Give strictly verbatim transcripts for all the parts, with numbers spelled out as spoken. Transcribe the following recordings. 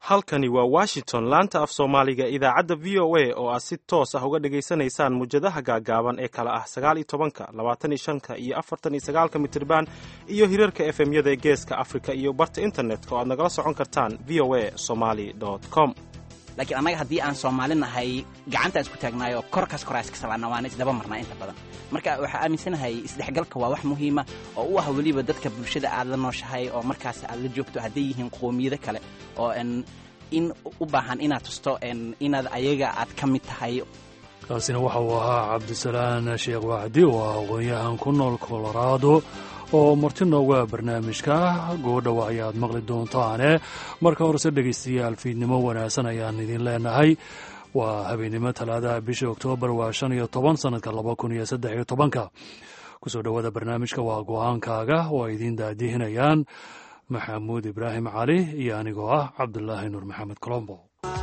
halkani waa Washington, laanta af Soomaaliga idaacadda V O A oo aad si toos ah uga dhageysanaysaan muujadaha gaagaaban ee kala ah sagaal iyo tobanka, labaatan iyo shanka iyo afartan iyo sagaalka mitirban iyo hirarka F M-yada ee geeska Afrika iyo barta internetka oo aad nagala socon kartaan v o a somali dot com. laakiin anaga haddii aan Soomaalinahay gacanta isku taagnaayo korkaas koraas ka salaana waan isdaba marnaa inta badan marka waxa aaminsanahay isdhexgalka waa wax muhiim ah oo u ah waliba dadka bulshada aad la nooshahay oo markaas aad la joogto haday yihiin qoomiyada kale oo in u baahan inaad tusto inaad ayaga aad ka mid tahay. kaasina waxa uu ahaa Cabdisalaan Sheekh Wacdi oo aqoonyahan ku nool Colorado oo marti nooga barnaamijka go'dhow ayaad maqli doontaane. marka horese dhegeystayaal fiidnimo wanaagsan ayaan idin leenahay. waa habeenimo talaada bisha Oktoobar waa shan iyo toban sanadka laba kun iyo saddex iyo tobanka. kusoo dhawaada barnaamijka waa go'aankaaga oo ay idin daadihinayaan Maxamuud Ibraahim Cali iyo anigoo ah Cabdullaahi Nuur Maxamed Colombo.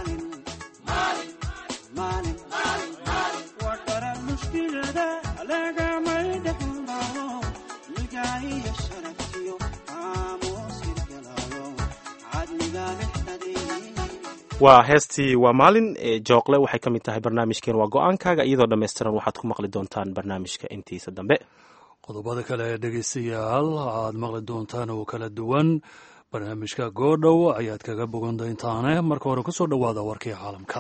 waa heestii waa maalin ee jooqle waxay ka mid tahay barnaamijkeen waa go'aankaaga iyadoo dhammaystiran waxaad ku maqli doontaan barnaamijka intiisa dambe. qodobada kale ee dhegeystayaal aad maqli doontaan oo kala duwan barnaamijka goodhow ayaad kaga bogan doontaane. marka hore ku soo dhowaada warkii caalamka.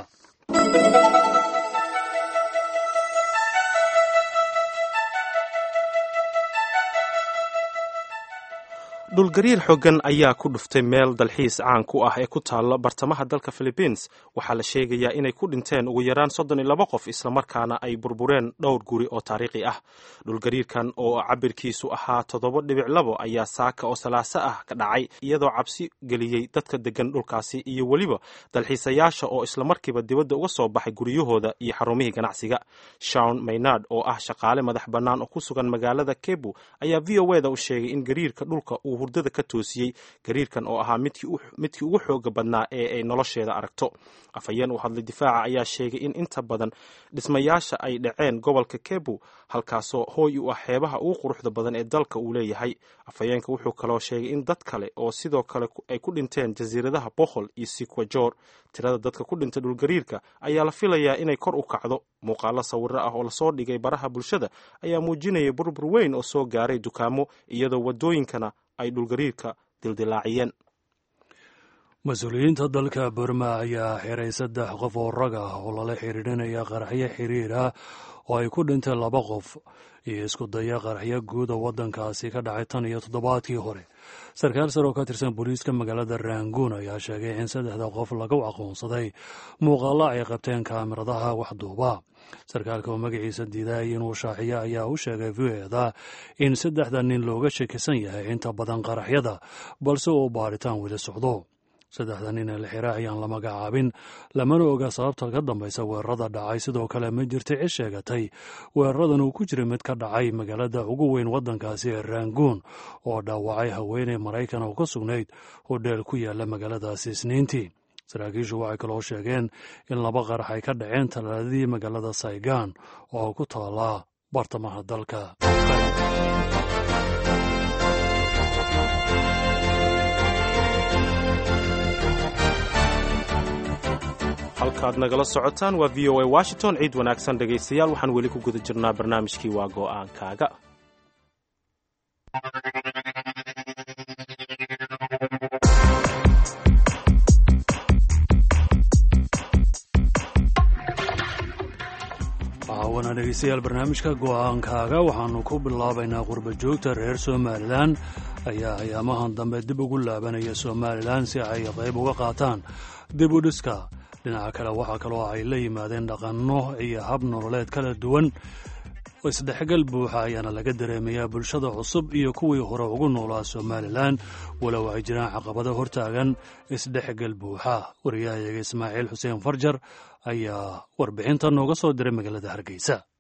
dhulgariir xooggan ayaa ku dhuftay meel dalxiis caan ku ah ee ku taalla bartamaha dalka Philippines. waxaa la sheegayaa inay ku dhinteen ugu yaraan soddon iyo laba qof islamarkaana ay burbureen dhowr guri oo taariikhi ah. dhulgariirkan oo cabirkiisu ahaa toddoba dhibic labo ayaa saaka oo salaaso ah ka dhacay iyadoo cabsi geliyey dadka degan dhulkaasi iyo weliba dalxiisayaasha oo islamarkiiba dibadda uga soo baxay guryahooda iyo xarumihii ganacsiga. Shawn Maynard oo ah shaqaale madax bannaan oo ku sugan magaalada Cebu ayaa V O A-da u sheegay in gariirka dhulka uu hurdada ka toosiyey. gariirkan oo ahaa midkii ugu xooga badnaa ee ay nolosheeda aragto. afhayeen u hadlay difaaca ayaa sheegay in inta badan dhismayaasha ay dhaceen gobolka Cebu halkaasoo hooy u ah xeebaha ugu quruxda badan ee dalka uu leeyahay. afhayeenka wuxuu kaloo sheegay in dad kale oo sidoo kale ay ku dhinteen jasiiradaha Bohol iyo Siquijor. tirada dadka ku dhintay dhulgariirka ayaa la filayaa inay kor u kacdo. muuqaalo sawiro ah oo lasoo dhigay baraha bulshada ayaa muujinaya burbur weyn oo soo gaaray dukaamo iyadoo wadooyinkana ay dhulgariirka dildilaaciyeen. mas-uuliyiinta dalka Burma ayaa xiray saddex qof oo rag ah oo lala xiriirinaya qaraxyo xiriir ah oo ay ku dhinteen laba qof iyo isku daya qaraxyo guud oo waddankaasi ka dhacay tan iyo toddobaadkii hore. sarkaal sare oo ka tirsan booliiska magaalada Rangoon ayaa sheegay in saddexda qof lagu aqoonsaday muuqaalo ay qabteen kaamiradaha waxduuba. sarkaalka oo magaciisa diiday inuu shaaciyo ayaa u sheegay V O A-da in saddexda nin looga shakisan yahay inta badan qaraxyada balse uu baaritaan weli socdo. saddexda nin ee la xiray ayaan la magacaabin lamana oga sababta ka dambaysa weerarada dhacay. sidoo kale ma jirta cid sheegatay weeraradan uu ku jiray mid ka dhacay magaalada ugu weyn waddankaasi ee Rangoon oo dhaawacay haweeney Maraykan oo ka sugnayd hodheel ku yaala magaaladaasi Isniintii. saraakiishu waxay kaloo sheegeen in laba qarax ay ka dhaceen talaadadii magaalada Saigon oo ku taala bartamaha dalka. halkaad nagala socotaan waa V O A Washington. ciid wanaagsan dhegaystayaal, waxaan weli ku guda jirnaa barnaamijkii waa go'aankaaga. wana dhegeystayaal barnaamijka go'aankaaga waxaanu ku bilaabaynaa qurba joogta reer Somaliland ayaa ayaamahan dambe dib ugu laabanaya Somaliland si ay qayb uga qaataan dib u dhiska. dhinaca kale waxaa kaloo ay la yimaadeen dhaqanno iyo hab nololeed kala duwan. isdhexgal buuxa ayaana laga dareemayaa bulshada cusub iyo kuwii hore ugu noolaa Somaliland walow ay jiraan caqabado hortaagan isdhexgal buuxa. wariyahayaga Ismaaciil Xuseen Farjar ayaa warbixinta nooga soo diray magaalada Hargeysa.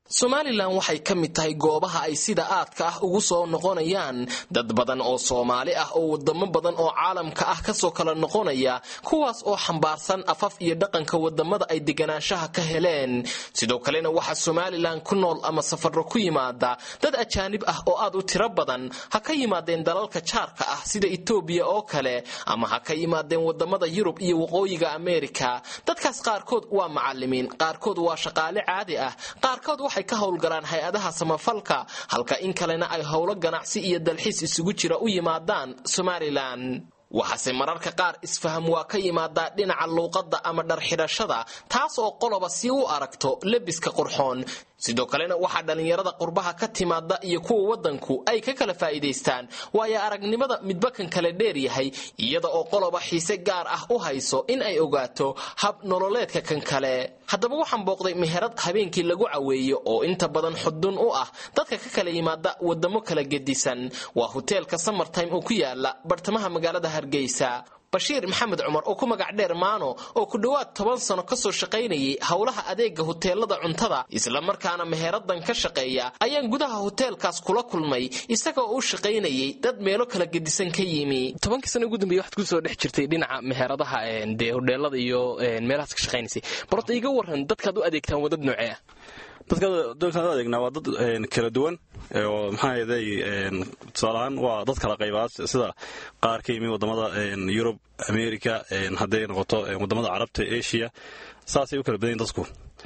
Somaliland waxay ka mid tahay goobaha ay sida aadka ah ugu soo noqonayaan dad badan oo Soomaali ah oo wadamo badan oo caalamka ah ka soo kala noqonaya kuwaas oo xambaarsan afaf iyo dhaqanka wadamada ay deganaanshaha ka heleen sidoo kalena waxa Somaliland ku nool ama safarro ku yimaada dad ajaanib ah oo aad u tiro badan ha ka yimaadeen dalalka jaarka ah sida Ethiopia oo kale ama ha ka yimaadeen wadamada Yurub iyo waqooyiga Amerika dadkaas qaarkood waa macallimiin qaarkood waa shaqaale caadi ah qaarkood waxay ka howlgalaan hay'adaha samafalka halka in kalena ay howlo ganacsi iyo dalxiis isugu jira u yimaadaan Somaliland waxaase mararka qaar isfaham waa ka yimaada dhinaca luuqadda ama dhar xidhashada taas oo qoloba si u aragto lebiska qurxoon sidoo kalena waxa dhalinyarada qurbaha ka timaada iyo kuwa wadanku ay ka kala faa'iideystaan waaya aragnimada midba kan kale dheer yahay iyada oo qoloba xiise gaar ah u hayso in ay ogaato hab nololeedka kan kale haddaba waxaan booqday meherad habeenkii lagu caweeyo oo inta badan xudun u ah dadka ka kala yimaada wadamo kala gedisan waa hoteelka Summertime oo ku yaala bartamaha magaalada Hargeysa Bashiir Maxamed Cumar oo ku magac dheer Maano oo ku dhawaad toban sano ka soo shaqaynayay hawlaha adeega hoteelada cuntada isla markaana meheradan ka shaqeeya ayaan gudaha hoteelkaas kula kulmay isagoo uu shaqaynayay dad meelo kala gedisan ka yimi tobankii sano ugu dambeeyay waxaad ku soo dhex jirtay dhinaca meheradaha ee hoteelada iyo meelahaas ka shaqaynaysay barta iga waran dadka u adeegtaan wadad noocee ah dadka dadka adeegna waa dad kala duwan oo maxaa yeelay tusaalahan waa dad kala qaybaad sida qaar ka yimid wadamada Europe America haday noqoto wadamada Carabta Asia saasay u kala badan dadku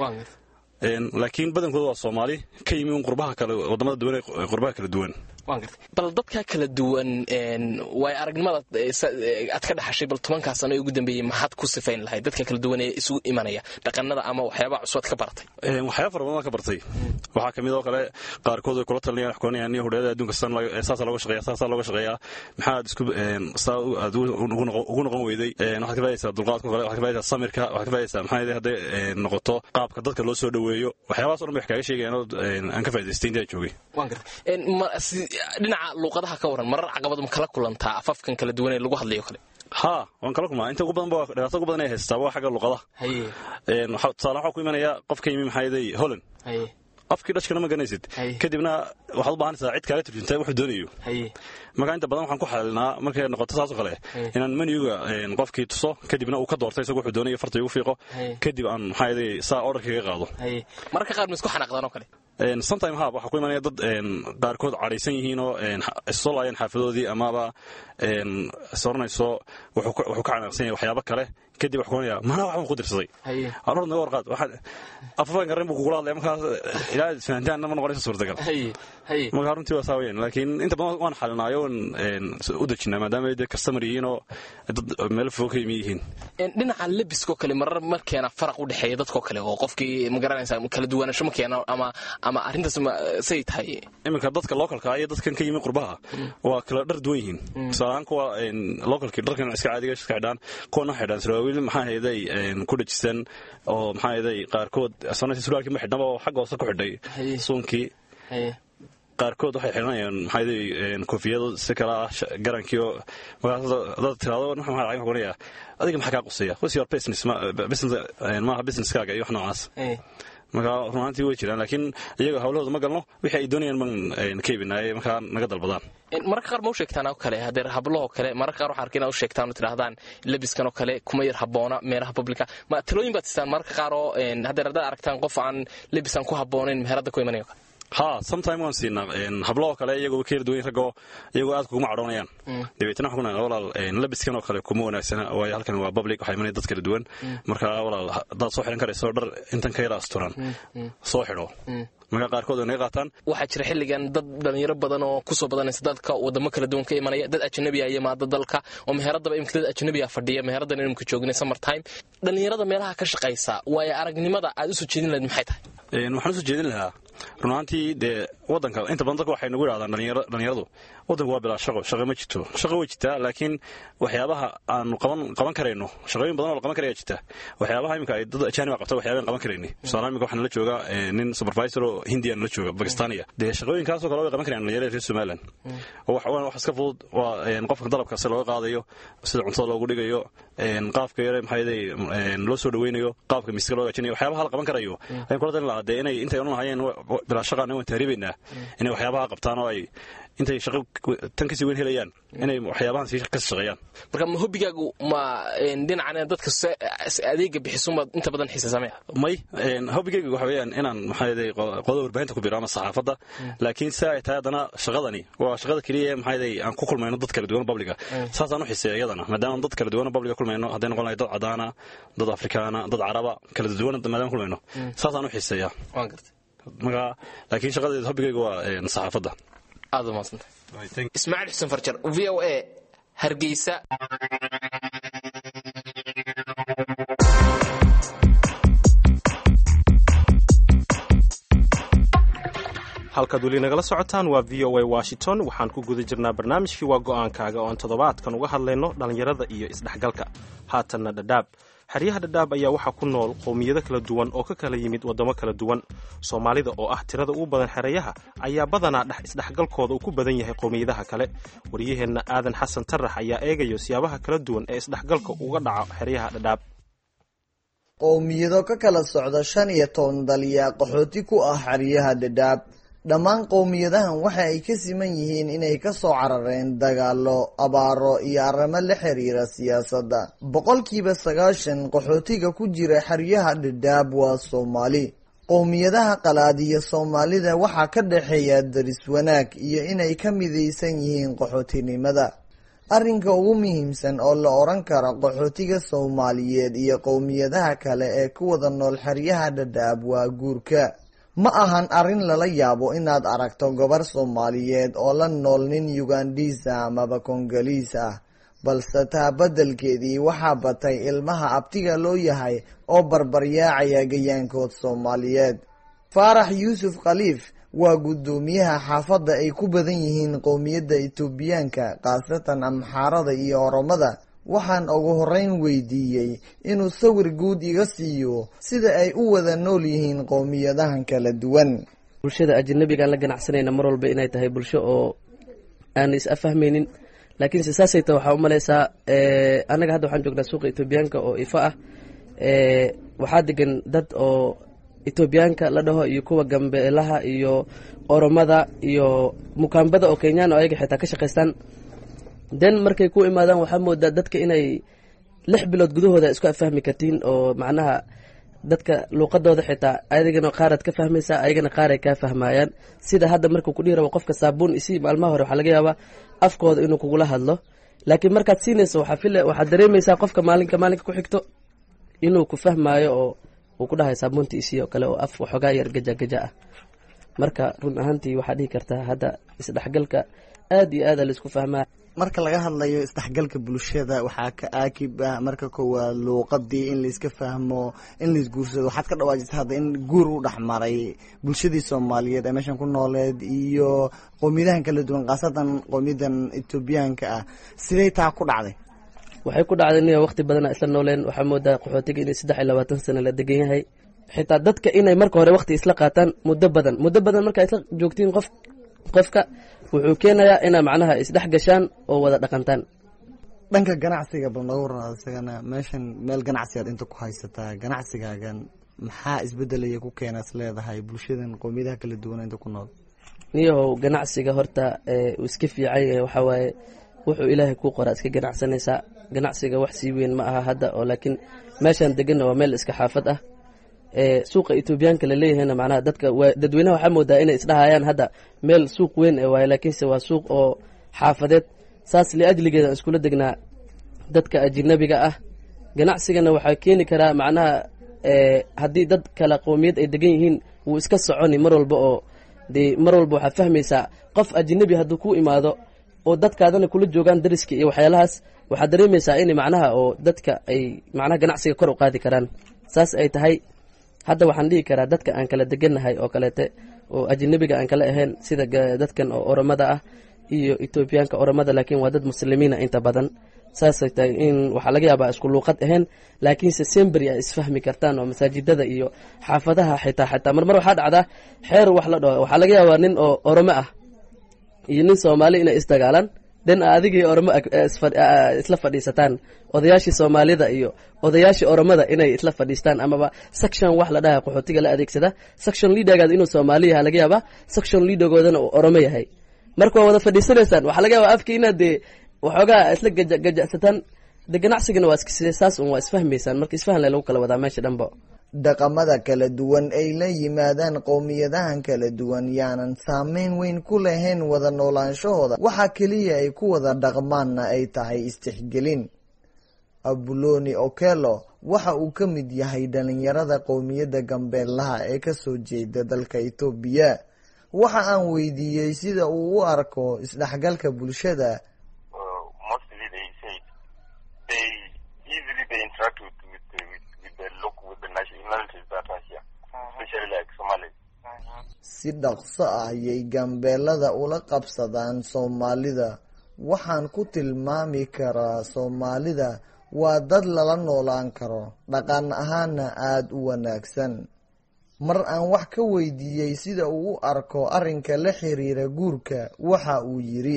laakiin badankoodu waa Soomaali ka yimid qurbaha kale wadamada duwan qurbaha kala duwan bal dadka kala duwan way aragnimada aad ka dhaxashay bal tobanka sano ugu dambeeyay maxaad ku sifayn lahayd dadka kala duwan ee isugu imanaya dhaqanada ama waxyaabo cusub ka bartay een waxyaabo fara badan ka bartay waxa kamid oo kale qaar kood kula talinayaan wax koonayaan iyo hudheeda adduunka san saas lagu shaqeeyaa saas lagu shaqeeyaa maxaad isku een saad ugu noqon weyday een waxa ka faa'iideysaa dulqaadka kale waxa ka faa'iideysaa samirka waxa ka faa'iideysaa maxaa yeelay haday noqoto qaabka dadka loo soo dhaweeyo waxyaabahaas oo dhan wax kaaga sheegayaan aan ka faa'iideystay inta joogay waan gartay een dhinaca luuqadaha ka waran marar caqabad ma kala kulantaa afafkan kala duwan ee lagu hadlayo kale ha waan kala kulmaa inta ugu badan baa dhaqaaqo ugu badan ay haystaa waa xagga luuqadaha haye een waxa salaah ku imanaya qofka yimi maxay yahay Holland haye afkii dhashkana ma ganaysid kadibna waxaad u baahan tahay cid kale turjunta wax doonayo haye marka inta badan waxaan ku xalinaa markay noqoto saas oo kale inaan menu-ga qofkii tuso kadibna uu ka doortay isagoo wuxuu doonayo farta ugu fiiqo kadib aan maxay yahay saa orderkiga qaado haye marka qaar ma isku xanaaqdaan oo kale een sometime ha waxa ku imanaya dad een qaarkood careysan yihiin oo een soo laayeen xaafadoodii amaba een soornayso wuxuu wuxuu ka canaaqsan yahay waxyaabo kale kadib wax koonaya mana waxaan ku dirsaday haye arorna warqad waxa afafan garan buu ku gulaadlay marka ilaa fahantaan ma noqonayso suurtagal haye haye ma runtii waa saaween laakiin inta badan waan xalinaayo een u dajinaa maadaama ay customer yihiin oo dad meel fog yihiin een dhinaca lebiska kale marar markeena faraq u dhaxeeya dadka kale oo qofkii ma garanaysa kala duwanaansho ma keeno ama ama arintaas ma say tahay iminka dadka localka iyo dadkan ka yimid qurbaha waa kala dhar duwan yihiin sababta kuwa een localki dharkan iska caadiga iska xidhaan koona xidhaan saraawiil maxaa heeday een ku dhajisan oo maxaa heeday qaar kood sanadkii suraalkii ma xidhnaba oo xaq hoose ku xidhay suunkii haye qaarkood waxay xidhanayaan maxaa yeelay een koofiyado si kala ah garankiyo magaca dad tirado waxa maxaa laga qorayaa adiga maxaa ka qosaya what's your business ma business ma business kaaga iyo wax noocaas ee marka runtii way jiraan laakiin iyaga hawlahooda ma galno wixii ay doonayaan man keebinaay marka naga dalbadaan in marka qaar ma u sheegtaan oo kale hadeer hablo kale marka qaar waxa arkina u sheegtaan oo tiraahdaan labiskan oo kale kuma yar haboona meelaha publica ma talooyin baad istaan marka qaar oo hadeer hada aragtaan qof aan labisan ku haboonin meherada ku imanayo ha sometime waan siina een hablo kale iyagoo ka yarduway rago iyagoo aad kuma caroonayaan dibeetana xukuna walaal een labiskan oo kale kuma wanaagsana way halkan waa public waxa imanay dad kala duwan marka walaal dad soo xiran karayso dhar intan ka yara asturan soo xidho marka qaar kood ay qaataan waxa jira xilligan dad dhalinyaro badan oo ku soo badanaysa dadka wadamo kala duwan ka imanaya dad ajnabi ah iyo maada dalka oo meheradaba imka dad ajnabi ah fadhiya meheradan inuu ka joognay Summertime dhalinyarada meelaha ka shaqeysa way aragnimada aad u soo jeedin lahayd maxay tahay een waxaan soo jeedin lahaa runtii de wadanka inta badan dadku waxay nagu yiraahdaan dhalinyarada dhalinyaradu wadanku waa bilaa shaqo shaqo ma jirto shaqo way jirtaa laakiin waxyaabaha aan qaban qaban kareyno shaqooyin badan oo qaban karaya jirta waxyaabaha imika ay dad ajaanib qabto waxyaabaha qaban kareyni Soomaaliya waxaan la joogaa nin supervisor oo Hindian la jooga Pakistaniya de shaqooyinkaas oo kale way qaban karayaan dhalinyarada reer Soomaaliland oo wax wax iska fudud waa een qofka dalabka si loo qaadayo sida cuntada loogu dhigayo een qaabka yare maxay een loo soo dhaweynayo qaabka miiska loo gaajinayo waxyaabaha la qaban karayo ay kula tan lahayd inay inta ay u hayeen bilaa shaqaana waan tahriibaynaa inay waxyaabaha qabtaan oo ay intay shaqo tan kasii weyn helayaan inay waxyaabahan sii ka shaqeeyaan. marka ma hobbigaagu ma dhinacan dadka adeega bixisuma inta badan xiisasamaya? may hobbigaygu waxa weeyaan inaan maxaa yeelay qodob warbaahinta ku biiro ama saxaafadda, laakiin saa ay tahay haddana shaqadani waa shaqada keliya maxaa yeelay aan ku kulmayno dad kala duwan publiga. saasaan u xiiseeya iyadana maadaama dad kala duwan publiga kulmayno, hadday noqon lahayd dad cadaana, dad afrikaana, dad caraba kala duwan maadaama kulmayno, saasaan u xiiseeya. waan gartay. marka laakiin shaqadeeda hobbigaygu waa saxaafadda. aad u maasanta. Ismaaciil Xuseen Farjar, V O A, Hargeysa. halkaad weli nagala socotaan waa V O A Washington. waxaan ku guda jirnaa barnaamijkii waa go'aankaaga oo aan toddobaadkan uga hadlayno dhallinyarada iyo isdhexgalka. haatanna dhadhaab. xeryaha dhadhaab ayaa waxaa ku nool qowmiyado kala duwan oo ka kala yimid waddamo kala duwan. soomaalida oo ah tirada ugu badan xerayaha ayaa badanaa dhex isdhexgalkooda uu ku badan yahay qowmiyadaha kale. waryaheenna aadan xasan tarax ayaa eegayo siyaabaha kala duwan ee isdhexgalka uga dhaca xeryaha dhadhaab. qowmiyado ka kala socda shan iyo toban dal yaa qaxooti ku ah xeryaha dhadhaab. dhammaan qowmiyadahan waxa ay ka siman yihiin inay ka soo carareen dagaalo, abaaro iyo arrimo la xiriira siyaasadda. boqolkiiba sagaashan qaxootiga ku jira xeryaha dhadhaab waa Soomaali. qowmiyadaha qalaad iyo Soomaalida waxaa ka dhexeeya daris wanaag iyo inay ka midaysan yihiin qaxootinimada. arrinka ugu muhiimsan oo la oran karo qaxootiga Soomaaliyeed iyo qowmiyadaha kale ee ku wada nool xeryaha dhadhaab waa guurka. ma ahan arrin lala yaabo inaad aragto gabar Soomaaliyeed oo la nool nin Ugandis ah amaba Kongoliis ah, balse taa beddelkeedii waxaa batay ilmaha abtiga loo yahay oo barbaryaacaya gayaankood Soomaaliyeed. Faarax Yuusuf Khaliif waa guddoomiyaha xaafadda ay ku badan yihiin qowmiyadda Itoobiyaanka, khaasatan Amxaarada iyo Oromada. waxaan ugu horreyn weydiiyey inuu sawir guud iga siiyo sida ay u wada nool yihiin qowmiyadahan kala duwan. bulshada ajnabiga la ganacsanayna mar walba inay tahay bulsho oo aan is afahmaynin, laakiin se saasay tahay waxaa u malaysaa annaga hadda waxaan joognaa suuqa Itoobiyaanka oo Ifa ah. waxaa degan dad oo Itoobiyaanka la dhaho iyo kuwa Gambeelaha iyo Oromada iyo Mukaambada oo Kenyaan oo ayaga xitaa ka shaqaystaan. den markay ku imaadaan waxaa moodaa dadka inay lix bilood gudahooda isku afahmi kartiin oo macnaha dadka luuqadooda xitaa adigana qaarad ka fahmaysaa, ayagana qaaray kaa fahmayaan. sida hadda markuu ku dhihi rabo qofka saabuun isi maalmaha hore waxaa laga yaabaa afkooda inuu kugula hadlo, laakiin markaad siinayso waxaa fil waxaad dareemaysaa qofka maalinka maalinka ku xigto inuu ku fahmaayo oo uu ku dhahay saabuunta isi oo kale oo af waxoogaa yar gaja gaja ah. marka run ahaantii waxaa dhihi kartaa hadda isdhexgalka aad iyo aada la isku fahmaa. marka laga hadlayo isdhexgalka bulshada waxaa ka aakib ah marka koowaad luuqadii in layska fahmo, in laisguursado. waxaad ka dhawaajisa hadda in guur u dhexmaray bulshadii Soomaaliyeed ee meeshan ku nooleed iyo qowmiyadahan kala duwan, khaasatan qowmiyadan Itoobiyaanka ah. sidee taa ku dhacday? waxay ku dhacday in waqti badan isla nooleen. waxaa moodaa qaxootiga inay saddex iyo labaatan sano la degan yahay. xitaa dadka inay marka hore waqti isla qaataan muddo badan muddo badan markaa isla joogtiin qof qofka wuxuu keenayaa inaa macnaha isdhex gashaan oo wada dhaqantaan. dhanka ganacsiga bal nooga waran isagana, meeshan meel ganacsigaad inta ku haysataa, ganacsigaagan maxaa isbedelaya ku keenaas leedahay bulshadan qowmiyadaha kala duwan inta ku nool? niyahow ganacsiga horta uu iska fiican yahay. waxaa waaye wuxuu ilaahay kuu qoraa iska ganacsanaysaa. ganacsiga wax sii weyn ma aha hadda, oo laakiin meeshaan deganna waa meel iska xaafad ah. suuqa Itoobiyaanka la leeyahayna macnaha dadka dadweynaha waxaa moodaa inay isdhahayaan hadda meel suuq weyn ee waaye, laakiinse waa suuq oo xaafadeed. saas liajligeeda aan iskula degnaa dadka ajnabiga ah. ganacsigana waxaa keeni karaa macnaha haddii dad kala qowmiyad ay degan yihiin wuu iska soconi mar walba, oo dee mar walba waxaad fahmaysaa qof ajnabi hadduu ku imaado oo dadkaadana kula joogaan dariska iyo waxyaalahaas, waxaad dareemaysaa in macnaha oo dadka ay macnaha ganacsiga kor u qaadi karaan. saas ay tahay hadda waxaan dhihi karaa dadka aan kala degannahay oo kaleete oo ajnabiga aan kala ahayn sida dadkan oo Oromada ah iyo Itoobiyaanka. Oromada laakiin waa dad muslimiina inta badan. saasay tahay in waxaa laga yaabaa isku luuqad ahayn, laakiinse semberi ay isfahmi kartaan oo masaajidada iyo xaafadaha xitaa xitaa marmar waxaa dhacdaa xeer wax la dhaho. waxaa laga yaabaa nin oo Oromo ah iyo nin Soomaali inay isdagaalaan, dan adigii oroma isla fadhiisataan odayaashii soomaalida iyo odayaashii oromada inay isla fadhiistaan amaba section wax la dhaha qaxootiga la adeegsada section leadergaada inuu soomaali yahay laga yaabaa section leadergoodana uu oromo yahay marka waa wada fadhiisanaysaan waxaa laga yaabaa afka inaad dee waxoogaa isla gajacsataan de ganacsigana waa iska saas un waa isfahmaysaan marka isfahan le lagu kala wadaa meesha dhanba dhaqamada kala duwan ay la yimaadaan qowmiyadahan kala duwan yaanan saameyn weyn ku lahayn wada noolaanshahooda waxaa keliya ay ku wada dhaqmaanna ay tahay istixgelin. Abuloni Okello waxa uu ka mid yahay dhalinyarada qowmiyadda Gambeelaha ee kasoo jeeda dalka Itoobiya. Waxa aan weydiiyey sida uu u arko isdhexgalka bulshada. Si dhaqso ah ayay Gambeelada ula qabsadaan Soomaalida. Waxaan ku tilmaami karaa Soomaalida waa dad lala noolaan karo dhaqan ahaana aad u wanaagsan. Mar aan wax ka weydiiyey sida uu u arko arrinka la xiriira guurka waxa uu yiri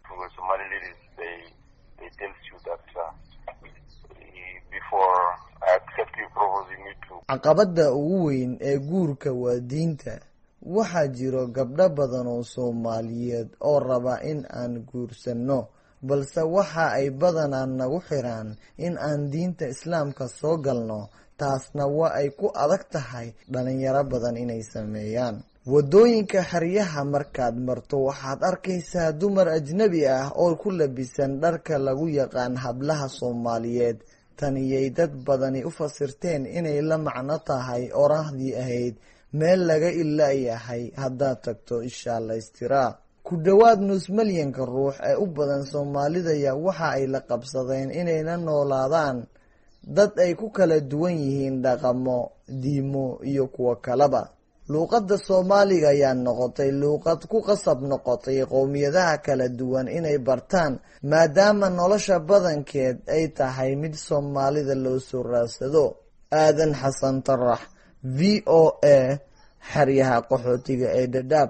caqabada ugu weyn ee guurka waa diinta. Waxaa jiro gabdho badan oo Soomaaliyeed oo raba in aan guursano balse waxa ay badanaa nagu xiraan in aan diinta Islaamka soo galno taasna waa ay ku adag tahay dhalinyaro badan inay sameeyaan. Wadooyinka xeryaha markaad marto waxaad arkaysaa dumar ajnabi ah oo ku labisan dharka lagu yaqaan hablaha Soomaaliyeed. Taniyay dad badani u fasirteen inay la macno tahay oraahdii ahayd meel laga ilaayahay haddaad tagto insha Allah istiraa. Ku dhawaad nus milyanka ruux ee u badan Soomaalida ayaa waxa ay la qabsadeen inay la noolaadaan dad ay ku kala duwan yihiin dhaqamo, diimo iyo kuwa kaleba. Luuqadda Soomaaliga ayaa noqotay luuqad ku qasab noqotay qowmiyadaha kala duwan inay bartaan maadaama nolosha badankeed ay tahay mid Soomaalida loo soo raadsado. Aadan Xasan Tarax, V O A, xeryaha qaxootiga ee Dadaab.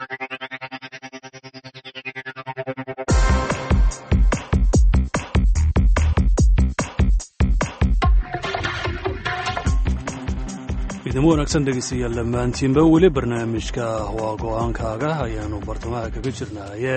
idimo wanaagsan dhegeystayaal dhammaantiinba weli barnaamijka waa go-aankaaga ayaanu bartamaha kaga jirnaaye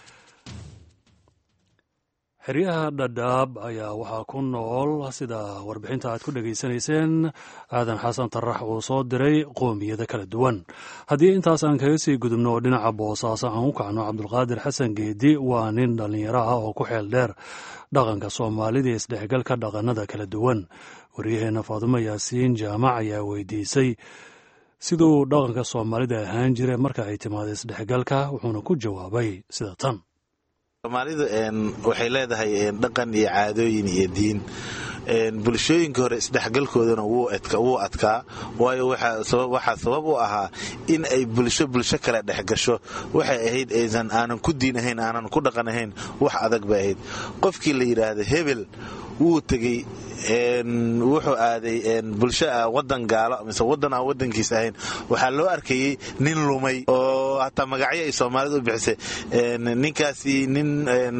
xeryaha Dadaab ayaa waxaa ku nool sida warbixinta aad ku dhegaysanayseen Aadan Xasan Tarax uu soo diray qoomiyada kala duwan. haddii intaas aan kaga sii gudubno oo dhinaca Boosaaso aan u kacno Cabdulqaadir Xasan Geedi waa nin dhalinyaro ah oo ku xeel dheer dhaqanka Soomaalida iyo isdhexgalka dhaqanada kala duwan. waryaheena Faadumo Yaasiin Jaamac ayaa weydiisay siduu dhaqanka Soomaalida ahaan jiray marka ay timaado isdhexgalka wuxuuna ku jawaabay sida tan. Soomaalidu waxay leedahay dhaqan iyo caadooyin iyo diin. bulshooyinka hore isdhexgalkoodana wuu adkaa waayo waxaa sabab u ahaa in ay bulsho bulsho kale dhexgasho. waxay ahayd aysan aanan ku diin ahayn aanan ku dhaqan ahayn wax adag bay ahayd. qofkii la yidhaahdo hebel wuu tegey wuxuu aaday bulsho wadan gaalo mise wadan aan wadankiis ahayn waxaa loo arkayay nin lumay oo hataa magacyo ay Soomaalidu u bixisay. ninkaasi nin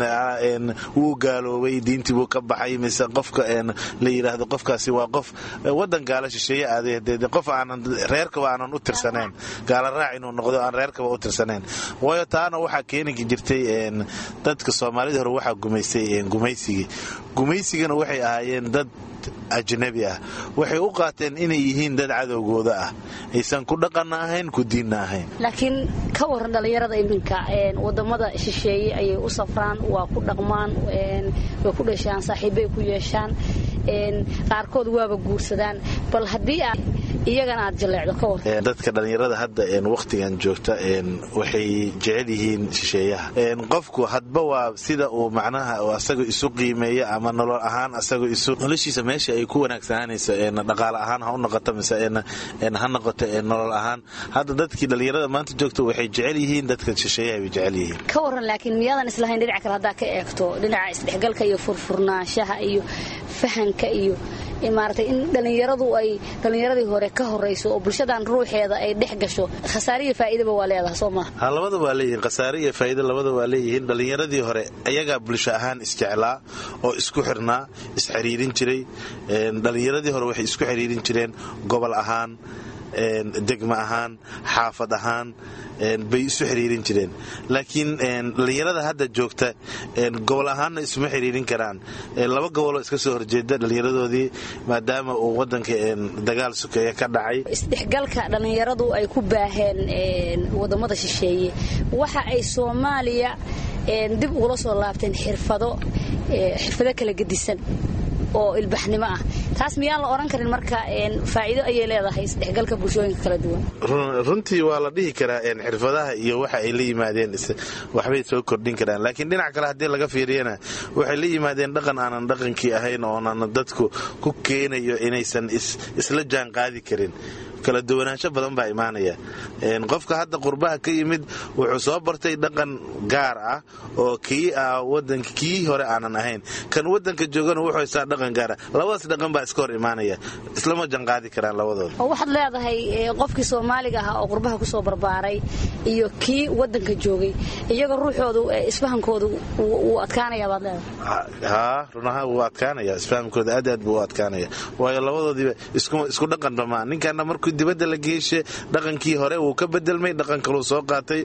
wuu gaaloobay diintii buu ka baxay mise qofka la yiraahdo qofkaasi waa qof wadan gaalo shisheeye aaday qof aanan reerkaba aanan u tirsanayn gaalo raac inuu noqdo aan reerkaba u tirsanayn. waayo taana waxaa keeni jirtay dadka Soomaalida hore waxaa gumaysay gumaysigii gumaysigana waxay ahaayeen dad ajnabi ah. waxay u qaateen inay yihiin dad cadowgooda ah aysan ku dhaqan ahayn ku diin ahayn. laakiin ka waran dhalinyarada iminka wadamada shisheeye ayay u safraan waa ku dhaqmaan way ku dhashaan saaxiibay ku yeeshaan qaarkood waaba guursadaan bal haddii iyagana aad jaleecdo ka waran. dadka dhalinyarada hadda waqtigan joogta waxay jecel yihiin shisheeyaha. qofku hadba waa sida uu macnaha asaga isu qiimeeyo ama nolol ahaan asaga isu noloshiisa meesha ay ku wanaagsanayso dhaqaale ahaan ha u noqoto mise ha noqoto nolol ahaan. hadda dadkii dhalinyarada maanta joogta waxay jecel yihiin dadka shisheeyaha way jecel yihiin. ka waran laakiin miyaadan islahayn dhinaca kale haddaa ka eegto dhinaca isdhexgalka iyo furfurnaanshaha iyo fahanka iyo maaragtay in dhalinyaradu ay dhalinyaradii hore ka horeyso oo bulshadan ruuxeeda ay dhex gasho khasaare iyo faa'iidaba waa leedahay soo ma ha labada waa leeyihiin khasaare iyo faa'iido labada waa leeyihiin dhalinyaradii hore ayagaa bulsho ahaan isjeclaa oo isku xirnaa isxiriirin jiray dhalinyaradii hore waxay isku xiriirin jireen gobol ahaan degma ahaan xaafad ahaan bay isu xiriirin jireen laakiin dhalinyarada hadda joogta gobol ahaanna isuma xiriirin karaan laba goboloo iska soo horjeeda dhalinyaradoodii maadaama uu wadanka dagaal sukeeya ka dhacay isdhexgalka dhalinyaradu ay ku baaheen wadamada shisheeye waxa ay Soomaaliya dib ugula soo laabteen xirfado xirfado kala gedisan oo ilbaxnimo ah taas miyaan la oran karin marka faa'iido ay leedahay isdhexgalka bulshooyinka kala duwan runtii waa la dhihi karaa xirfadaha iyo waxa ay la yimaadeen waxbay soo kordhin karaan laakiin dhinac kale haddii laga fiiriyana waxay la yimaadeen dhaqan aanan dhaqankii ahayn oo aanan dadku ku keenayo inaysan isla jaan qaadi karin kala duwanaansho badan baa imaanaya qofka hadda qurbaha ka yimid wuxuu soo bartay dhaqan gaar ah oo kii ah wadanka kii hore aanan ahayn kan wadanka joogana wuxuu haysaa dhaqan gaar ah labadaas dhaqan baa iska hor imaanaya islama janqaadi karaan labadooda oo waxaad leedahay qofkii Soomaaliga ahaa oo qurbaha ku soo barbaaray iyo kii wadanka joogay iyaga ruuxoodu isfahankoodu uu adkaanaya baad leedahay ha runaha uu adkaanaya isfahankooda aad aad buu adkaanaya waayo labadoodiba isku isku dhaqan dhamaan ninkana markuu dibadda la geeshay dhaqankii hore uu ka bedelmay dhaqan kale soo qaatay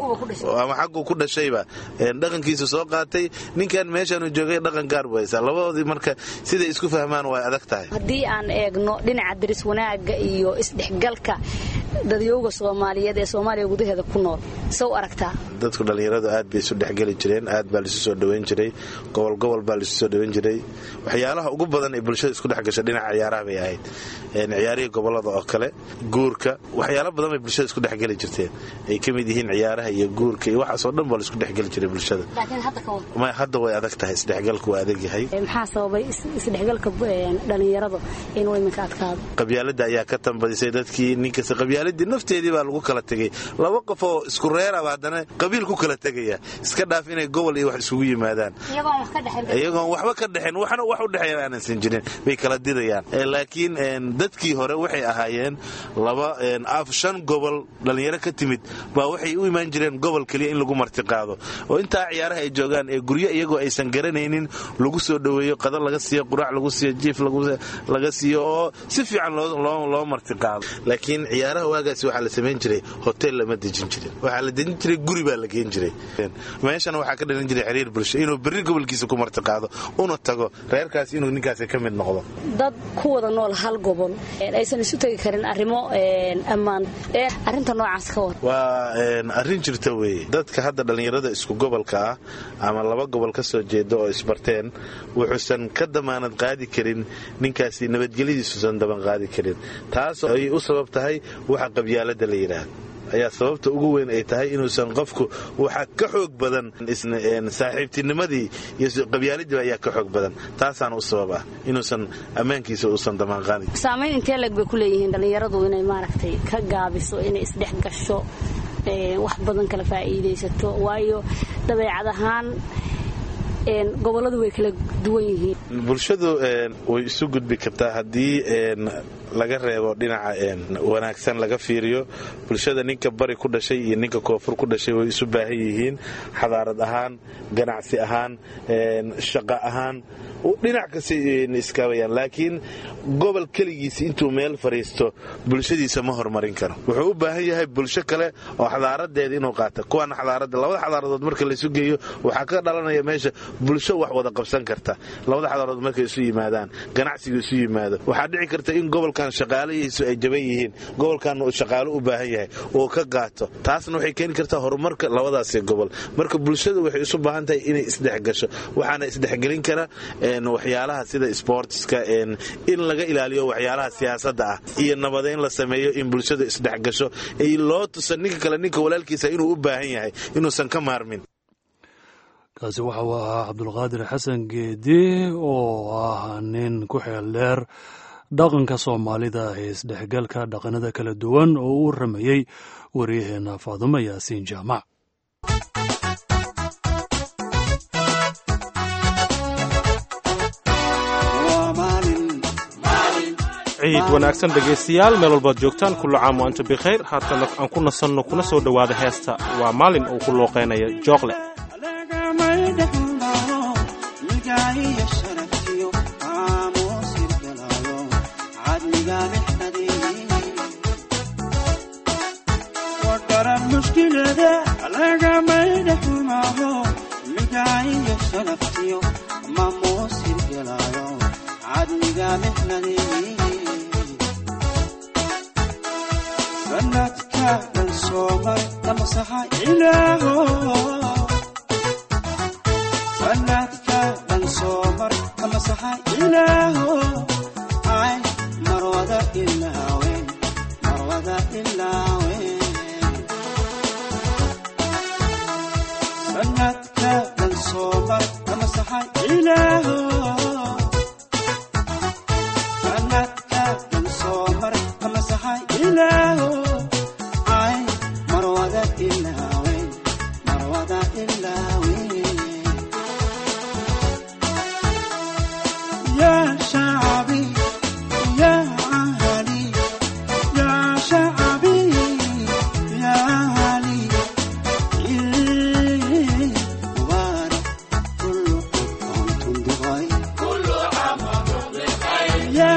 ama xaqu ku dhashayba dhaqankiisa soo qaatay ninkan meeshan uu joogay dhaqan gaar waysa labadoodii marka sida isku fahmaan way adag tahay hadii aan eegno dhinaca diris wanaaga iyo isdhexgalka dadyoga Soomaaliyeed ee Soomaaliya gudaheeda ku nool soo aragtaa dadku dhalinyaradu aad bay isu dhexgali jireen aad baa isu soo dhaweyn jiray gobol gobol baa isu soo dhaweyn jiray waxyaalaha ugu badan ee bulshada isku dhex gashay dhinaca ciyaaraha bay ahayd een ciyaarihii gobolada oo kale guurka waxyaalo badan bay bulshada isku dhexgali jirteen ay kamid yihiin ciyaaraha iyo guurka iyo waxa soo dhan baa isku dhexgali jiray bulshada laakiin hadda ka wada ma hadda way adag tahay isdhexgalku waa adag yahay maxaa sababay isdhexgalka dhalinyarada in way minka adkaado qabyaalada ayaa ka tambadisay dadkii ninka qabyaaladii nafteedii baa lagu kala tagay laba qof oo isku reer ah hadana qabiil ku kala tagaya iska dhaaf inay gobol iyo wax isugu yimaadaan iyagoon wax ka dhaxin iyagoon waxba ka dhaxin waxna wax u dhaxeeyaan aanan san jirin bay kala didayaan laakiin dadkii hore waxay ahaayeen laba af shan gobol dhalinyaro ka timid baa waxay u imaan jireen gobol kaliya in lagu marti qaado oo inta ciyaaraha ay joogaan ee guryo iyagoo aysan garanaynin lagu soo dhaweeyo qadar laga siiyo quraac lagu siiyo jiif lagu laga siiyo oo si fiican loo loo marti qaado laakiin ciyaaraha waagaas waxa la sameyn jiray hotel lama dejin jirin waxa la dejin jiray guri baa la geen jiray meeshan waxa ka dhalan jiray xiriir bulsho inuu berri gobolkiisa ku marti qaado una tago reerkaas inuu ninkaas ka mid noqdo dad ku wada nool hal gobol aysan isu tagi karin arrimo ammaan ee arinta noocaas ka wada waa arin jirta weey dadka hadda dhalinyarada isku gobolka ah ama laba gobol ka soo jeedo oo isbarteen wuxuusan ka damaanad qaadi karin ninkaasi nabadgelyadiisu san daban qaadi karin taas ay u sabab tahay waxa qabyaalada la yiraahdo ayaa sababta ugu weyn ay tahay inuusan qofku waxa ka xoog badan isna saaxiibtinimadii iyo qabyaaladii ayaa ka xoog badan taasaan u sabab ah inuusan amaankiisa uusan damaan qaadin saameyn intee lag bay ku leeyihiin dhalinyaradu inay maaragtay ka gaabiso inay isdhex gasho wax badan kala faa'iideysato waayo dabeecad ahaan een goboladu way kala duwan yihiin bulshadu een way isu gudbi kartaa hadii een laga reebo dhinaca een wanaagsan laga fiiriyo bulshada ninka bari ku dhashay iyo ninka koonfur ku dhashay way isu baahan yihiin xadaarad ahaan ganacsi ahaan een shaqo ahaan dhinac kasta iskaabayaan laakiin gobol kaligiisa intuu meel fariisto bulshadiisa ma horumarin karo wuxuu u baahan yahay bulsho kale oo xadaaradeeda inuu qaato kuwan xadaarada labada xadaaradood marka la isu geeyo waxa ka dhalanaya meesha bulsho wax wada qabsan karta labada xadaaradood markay isu yimaadaan ganacsiga isu yimaado waxa dhici karta in gobolkan shaqaalahiisu ay jaban yihiin gobolkan uu shaqaalo u baahan yahay oo ka qaato taasna waxay keeni kartaa horumarka labadaas gobol marka bulshadu waxay isu baahan tahay inay isdhex gasho waxaana isdhex gelin kara een waxyaalaha sida sportska een in laga ilaaliyo waxyaalaha siyaasadda ah iyo nabadeyn la sameeyo in bulshada isdhex gasho ay loo tusan ninka kale ninka walaalkiisa inuu u baahan yahay inuusan ka maarmin kaasi waxa uu ahaa cabdulqaadir xasan geedi oo ah nin ku xeel dheer dhaqanka soomaalida ee isdhexgalka dhaqanada kala duwan oo uu ramayey waryaheena faadumo yaasiin jaamac ciid wanaagsan dhegaystayaal meel walbaad joogtaan kullu caam wa antum bikhayr haatan aan ku nasanno kuna soo dhowaada heesta waa maalin uu ku looqeynayo jooqle sanadka dhan soomay lama saxa ilaaho sanadka dhan soomar lama saxa ilaaho ay marwada ilaawen marwada ilaawen sanadka dhan soomar lama saxa ilaaho ilaaho ay marwada ilaawen marwada ilaawen ya shaabi ya ahli ya shaabi ya ahli mubarak kullu antum bikhayr kullu aam wa antum bikhayr ya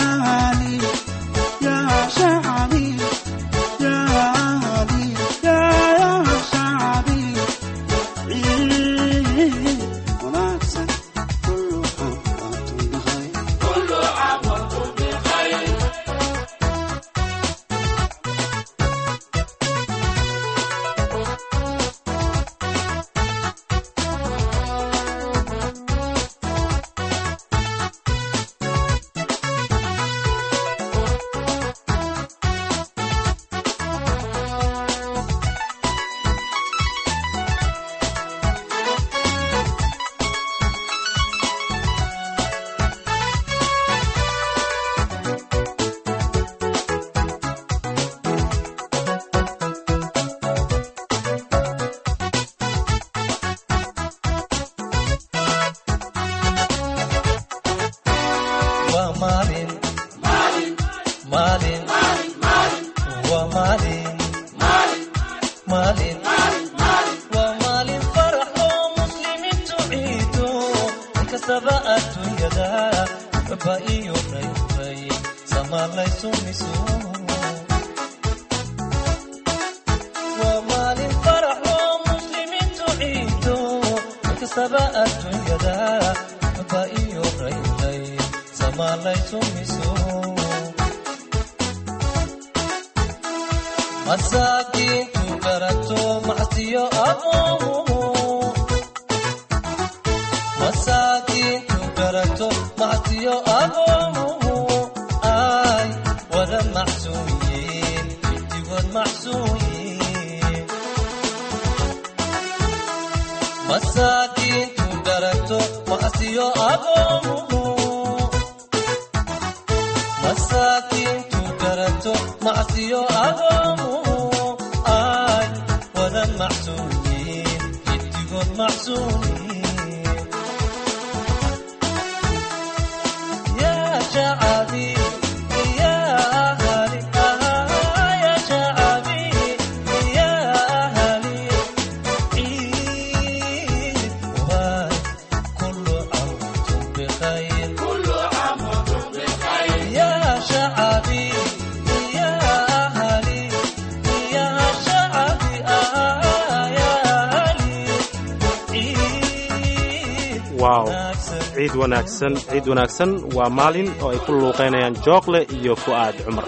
ciid wanaagsan ciid wanaagsan waa maalin oo ay ku luuqeynayaan jooqle iyo fu'aad cumar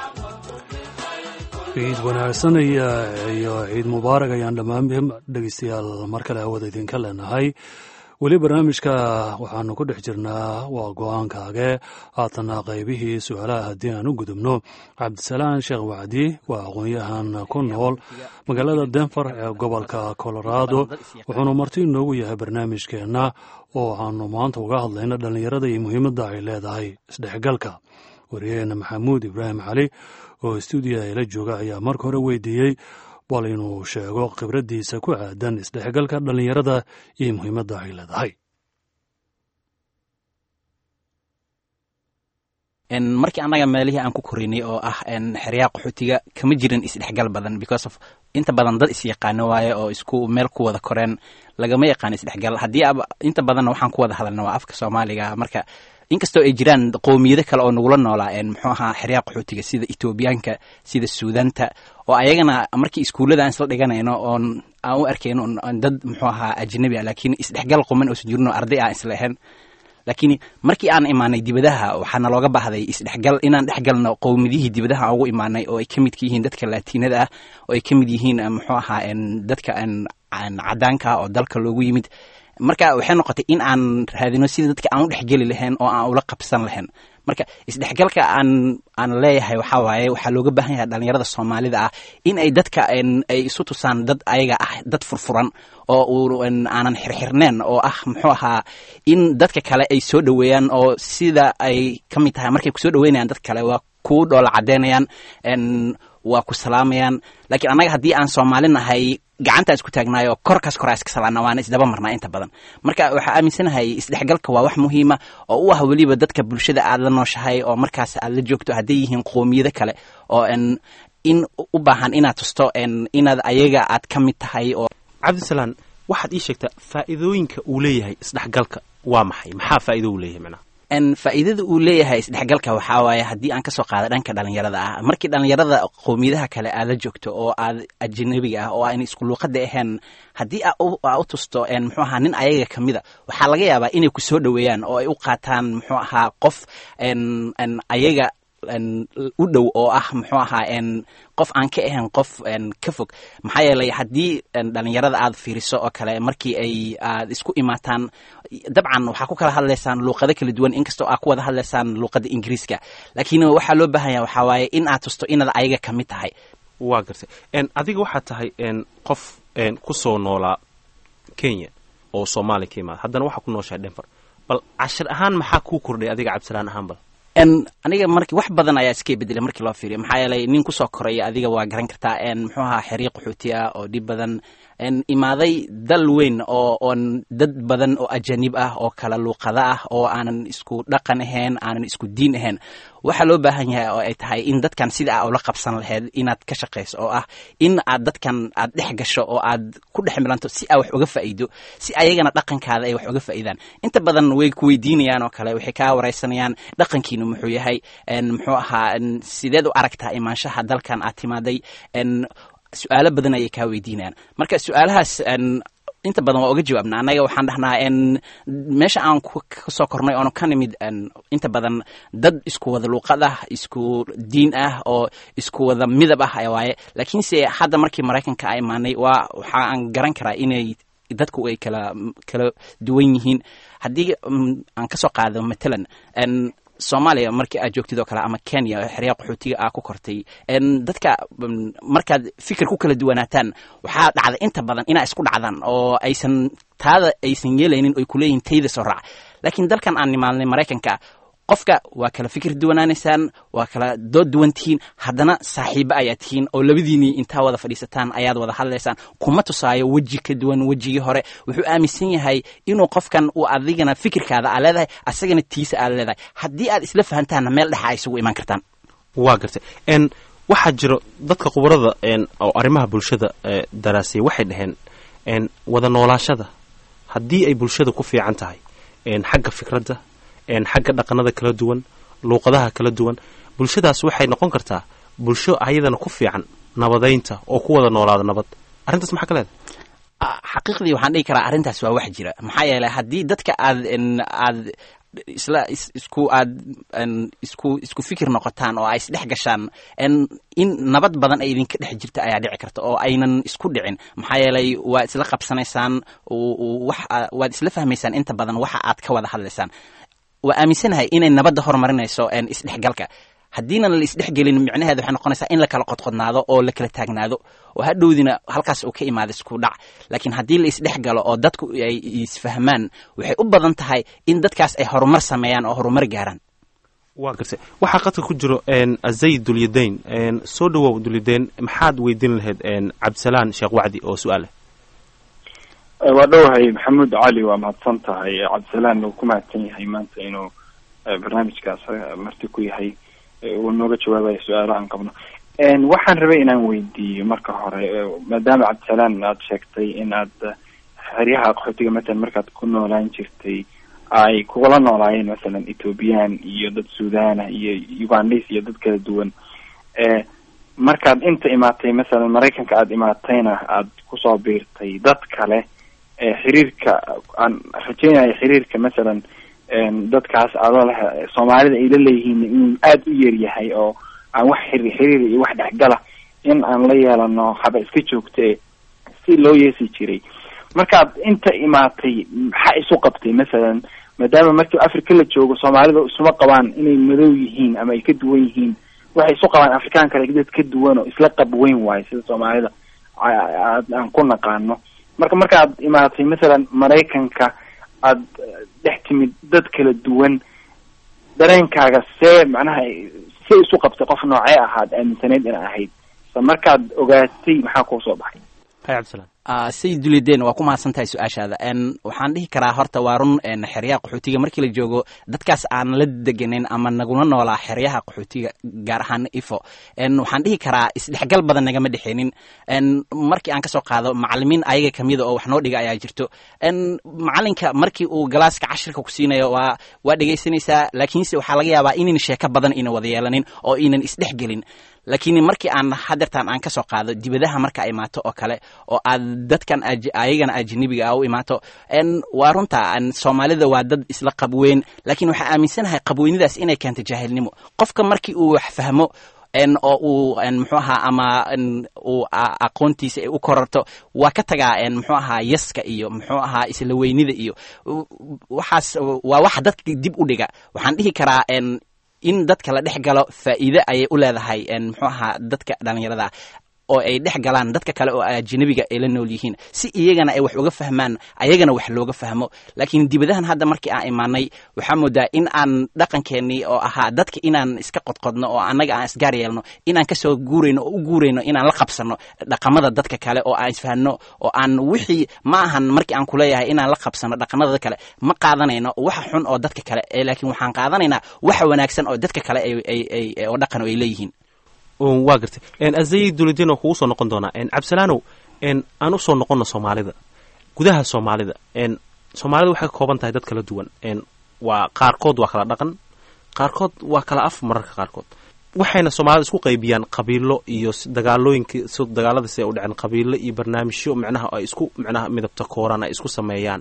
ciid wanaagsan iyo ciid mubaarak ayaan dhammaan dhegaystayaal mar kale hawada idinka leenahay weli barnaamijka waxaanu ku dhex jirnaa waa go-aankaage haatana qaybihii su-aalaha haddii aan u gudubno cabdisalaan sheekh wacdi waa aqoon-yahan ku nool magaalada denver ee gobolka colorado wuxuuna marti inoogu yahay barnaamijkeenna oo waxaanu maanta uga hadlayna dhallinyarada iyo muhiimadda ay leedahay isdhexgalka wariyaheena maxamuud ibraahim cali oo stuudiyaha ila jooga ayaa marka hore weydiiyey bal inuu sheego khibraddiisa ku aadan isdhexgalka dhallinyarada iyo muhiimadda ay leedahay. markii annaga meelihii aan ku korinay oo ah xeryaha qaxootiga kama jirin isdhexgal badan because of inta badan dad isyaqaano waaye oo isku meel ku wada koreen lagama yaqaan isdhexgal haddii inta badanna waxaan ku wada hadalna waa afka soomaaliga marka inkastoo ay jiraan qowmiyado kale oo nagula noolaa muxuu ahaa xeryaha qaxootiga sida etoobiyaanka sida suudaanta oo ayagana markii iskuullada aan isla dhiganayno oon aan u arkayno dad muxuu ahaa ajnabi ah laakiin isdhexgal quman oosan jirno arday aan isla ahayn laakiin markii aan imaanay dibadaha waxaana looga baahday isdhexgal inaan dhexgalno qowmiyadihii dibadaha ugu imaanay oo ay ka mid yihiin dadka laatiinada ah oo ay ka mid yihiin muxuu ahaa dadka cadaanka oo dalka loogu yimid marka waxay noqotay in aan raadino sida dadka aan u dhexgeli lahayn oo aan ula qabsan lahayn marka isdhexgalka aan aan leeyahay waxaa waaye waxaa looga baahan yahay dhalinyarada soomaalida ah in ay dadka ay isu tusaan dad ayaga ah dad furfuran oo uu aanan xirxirneen oo ah muxuu ahaa in dadka kale ay soo dhoweeyaan oo sida ay ka mid tahay markay kusoo dhoweynayaan dad kale waa kuu dhoola caddeynayaan waa ku salaamayaan laakiin annaga haddii aan soomaali nahay gacanta isku taagnaayo korkaas koraa iska salaana waana isdaba marnaa inta badan marka waxaa aaminsanahay isdhexgalka waa wax muhiima oo u ah weliba dadka bulshada aad la nooshahay oo markaas aad la joogto hadday yihiin qowmiyado kale oo in u baahan inaad tusto inaad ayaga aad ka mid tahay oo cabdisalaan waxaad ii sheegtaa faa'iidooyinka uu leeyahay isdhexgalka waa maxay maxaa faa'iido uu leeyahay macnaha faa'iidada uu leeyahay isdhexgalka waxaa waaye haddii aan ka soo qaado dhanka dhalinyarada ah markii dhalinyarada qowmiyadaha kale aad la joogto oo aad ajnabiga ah oo aan isku luuqada ahayn haddii aa u tusto muxuu ahaa nin ayaga ka mida waxaa laga yaabaa inay ku soo dhoweeyaan oo ay u qaataan muxuu ahaa qof ayaga u dhow oo ah muxuu ahaa qof aan ka ahayn qof ka fog maxaa yeelay haddii dhalinyarada aad fiiriso oo kale markii ay aad isku imaataan dabcan waxaa ku kala hadlaysaan luuqado kala duwan inkastoo aad ku wada hadlaysaan luuqada ingiriiska laakiin waxaa loo baahan yahay waxaa waaye in aad tusto inaad ayaga ka mid tahay waa gartay adiga waxaad tahay qof ku soo noolaa kenya oo soomaaliya ka imaada haddana waxaa ku nooshahay denver bal cashir ahaan maxaa kuu kordhay adiga cabdisalaan ahaan bal aniga marki wax badan ayaa iska bedelay markii loo fiiriyo maxaa yeelay nin kusoo koraya adiga waa garan kartaa muxuu ahaa xeryo qaxooti ah oo dhib badan imaaday dal weyn oo oon dad badan oo ajanib ah oo kala luuqada ah oo aanan isku dhaqan ahayn aanan isku diin ahayn waxaa loo baahan yahay oo ay tahay in dadkan sida aa ula qabsan lahayd inaad ka shaqayso oo ah in aad dadkan aad dhex gasho oo aad ku dhex milanto si aa wax uga faa'iido si ayagana dhaqankaada ay wax uga faa'iidaan inta badan way ku weydiinayaan oo kale waxay kaa waraysanayaan dhaqankiinu muxuu yahay muxuu ahaa sideed u aragtaa imaanshaha dalkan aad timaaday su-aalo badan ayay kaa weydiinayaan marka su-aalahaas inta badan waa uga jawaabna annaga waxaan dhahnaa meesha aan kasoo kornay oonu ka nimid inta badan dad isku wada luuqad ah isku diin ah oo isku wada midab ah waaye laakiinse hadda markii maraykanka a imaanay waa waxa aan garan karaa inay dadku ay kala kala duwan yihiin haddii aan kasoo qaado matalan soomaaliya markii aad joogtid oo kale ama kenya xeryaha qaxootiga aa ku kortay dadka markaad fikir ku kala duwanaataan waxaa dhacda inta badan inaa isku dhacdaan oo aysan taada aysan yeelaynin oy kuleeyihin tayda soo raac laakiin dalkan aan nimaalnay maraykanka qofka waa kala fikir duwanaanaysaan waa kala dood duwan tihiin haddana saaxiibo ayaa tihiin oo labadiinii intaa wada fadhiisataan ayaad wada hadlaysaan kuma tusaayo weji ka duwan wejigii hore wuxuu aaminsan yahay inuu qofkan uu adigana fikirkaada aa leedahay asagana tiisa aad leedahay haddii aad isla fahantaanna meel dhexa ay isugu imaan kartaan waa gartay waxaa jiro dadka khubarada oo arrimaha bulshada daraasiyay waxay dhaheen wada noolaashada haddii ay bulshada ku fiican tahay xagga fikradda xagga dhaqanada kala duwan luuqadaha kala duwan bulshadaas waxay noqon kartaa bulsho ayadana ku fiican nabadaynta oo ku wada noolaada nabad arrintaas maxaa ka leedahay xaqiiqdii waxaan dhihi karaa arrintaas waa wax jira maxaa yeelay haddii dadka aad aad isla isku aad isku isku fikir noqotaan oo ay isdhex gashaan in nabad badan ay idinka dhex jirta ayaa dhici karta oo aynan isku dhicin maxaa yeelay waa isla qabsanaysaan wax waad isla fahmaysaan inta badan waxa aad ka wada hadlaysaan waa aaminsanahay inay nabadda horumarinayso isdhexgalka haddiinan la isdhexgelin micnaheeda waxay noqonaysaa in la kala qodqodnaado oo la kala taagnaado oo hadhowdina halkaas uu ka imaada isku dhac laakiin haddii la isdhex galo oo dadku ay isfahmaan waxay u badan tahay in dadkaas ay horumar sameeyaan oo horumar gaaraan waa gartay waxaa qadka ku jiro azay dulyadayn soo dhawow dulyadayn maxaad weydiin lahayd cabdisalaan sheekh wacdi oo su-aale waa dhowahay maxamuud cali waa mahadsan tahay cabdisalaan uu ku mahadsan yahay maanta inuu barnaamijkaas marti ku yahay uu nooga jawaabayo su-aalo aan qabno. waxaan rabay inaan weydiiyo marka hore, maadaama cabdisalaan aad sheegtay in aad xeryaha qaxootiga masalan markaad ku noolaan jirtay ay kugula noolaayeen masalan ethoobiyan iyo dad suudana iyo ugandis iyo dad kala duwan, markaad inta imaatay masalan maraykanka aada imaatayna aada kusoo biirtay dad kale, xiriirka aan rajeynayo xiriirka masalan dadkaas adoo leh soomaalida ay la leeyihiin inuu aada u yar yahay oo aan wax xiri xiriir iyo wax dhexgala in aan la yeelano haba iska joogtee si loo yeesi jiray. markaad inta imaatay maxaa isu qabtay masalan, maadaama markii afrika la joogo soomaalida isuma qabaan inay madow yihiin ama ay ka duwan yihiin, waxay isu qabaan afrikaan kale dad ka duwan oo isla qab weyn waayo sida soomaalida aan ku naqaano. marka markaad imaatay masalan maraykanka aad dhex timid dad kala duwan, dareenkaaga see macnaha see isu qabtay, qof noocee ahaad aaminsanayd ina ahayd, sa markaad ogaatay maxaa kuu soo baxay? hay cabdisalaan. sayid dulideen waa ku mahadsan tahay su-aashaada. waxaan dhihi karaa horta waa run xeryaha qaxootiga markii la joogo dadkaas aan la deganayn ama naguna noolaa xeryaha qaxootiga gaar ahaan ifo, waxaan dhihi karaa isdhexgal badan nagama dhexeenin. markii aan kasoo qaado macalimiin ayaga kamida oo wax noo dhiga ayaa jirto. macalinka markii uu galaaska cashirka ku siinayo waa waa dhegaysanaysaa, laakiinse waxaa laga yaabaa inan sheeko badan ina wada yeelanin oo inan isdhexgelin. laakiin markii aan hadeertaan aan kasoo qaado dibadaha marka ay imaato oo kale oo aad dadkan ayagana ajnabiga ah u imaato, waa runta soomaalida waa dad isla qabweyn, laakiin waxaa aaminsanahay qabweynidaas inay keento jaahilnimo. qofka markii uu wax fahmo oo uu muxuu ahaa ama uu aqoontiisa ay u korarto waa ka tagaa muxuu ahaa yaska iyo muxuu ahaa isla weynida iyo waxaas waa wax dadka dib u dhiga. waxaan dhihi karaa in dadka la dhex galo faa'iido ayay u leedahay muxuu ahaa dadka dhalinyarada oo ay dhex galaan dadka kale oo ajnabiga ay la nool yihiin si iyagana ay wax uga fahmaan ayagana wax looga fahmo. laakiin dibadahan hadda markii aan imaanay waxaa moodaa in aan dhaqankeenii oo ahaa dadka inaan iska qodqodno oo annaga aan isgaar yeelno inaan kasoo guurayno oo u guurayno inaan la qabsano dhaqamada dadka kale oo aan isfahno oo aan wixii ma ahan markii aan kuleeyahay inaan la qabsano dhaqamada kale ma qaadanayno waxa xun oo dadka kale, laakiin waxaan qaadanaynaa waxa wanaagsan oo dadka kale ay oo dhaqan ay leeyihiin. waa gartay azayid dulidin oo kugu soo noqon doonaa. cabdisalaanow aan u soo noqonno soomaalida, gudaha soomaalida soomaalida waxay ka kooban tahay dad kala duwan, waa qaarkood waa kala dhaqan, qaarkood waa kala af mararka qaarkood, waxayna soomaalida isku qaybiyaan qabiilo iyo dagaalooyinka si dagaalada si ay u dhaceen qabiilo iyo barnaamijyo micnaha ay isku micnaha midabta kooran ay isku sameeyaan.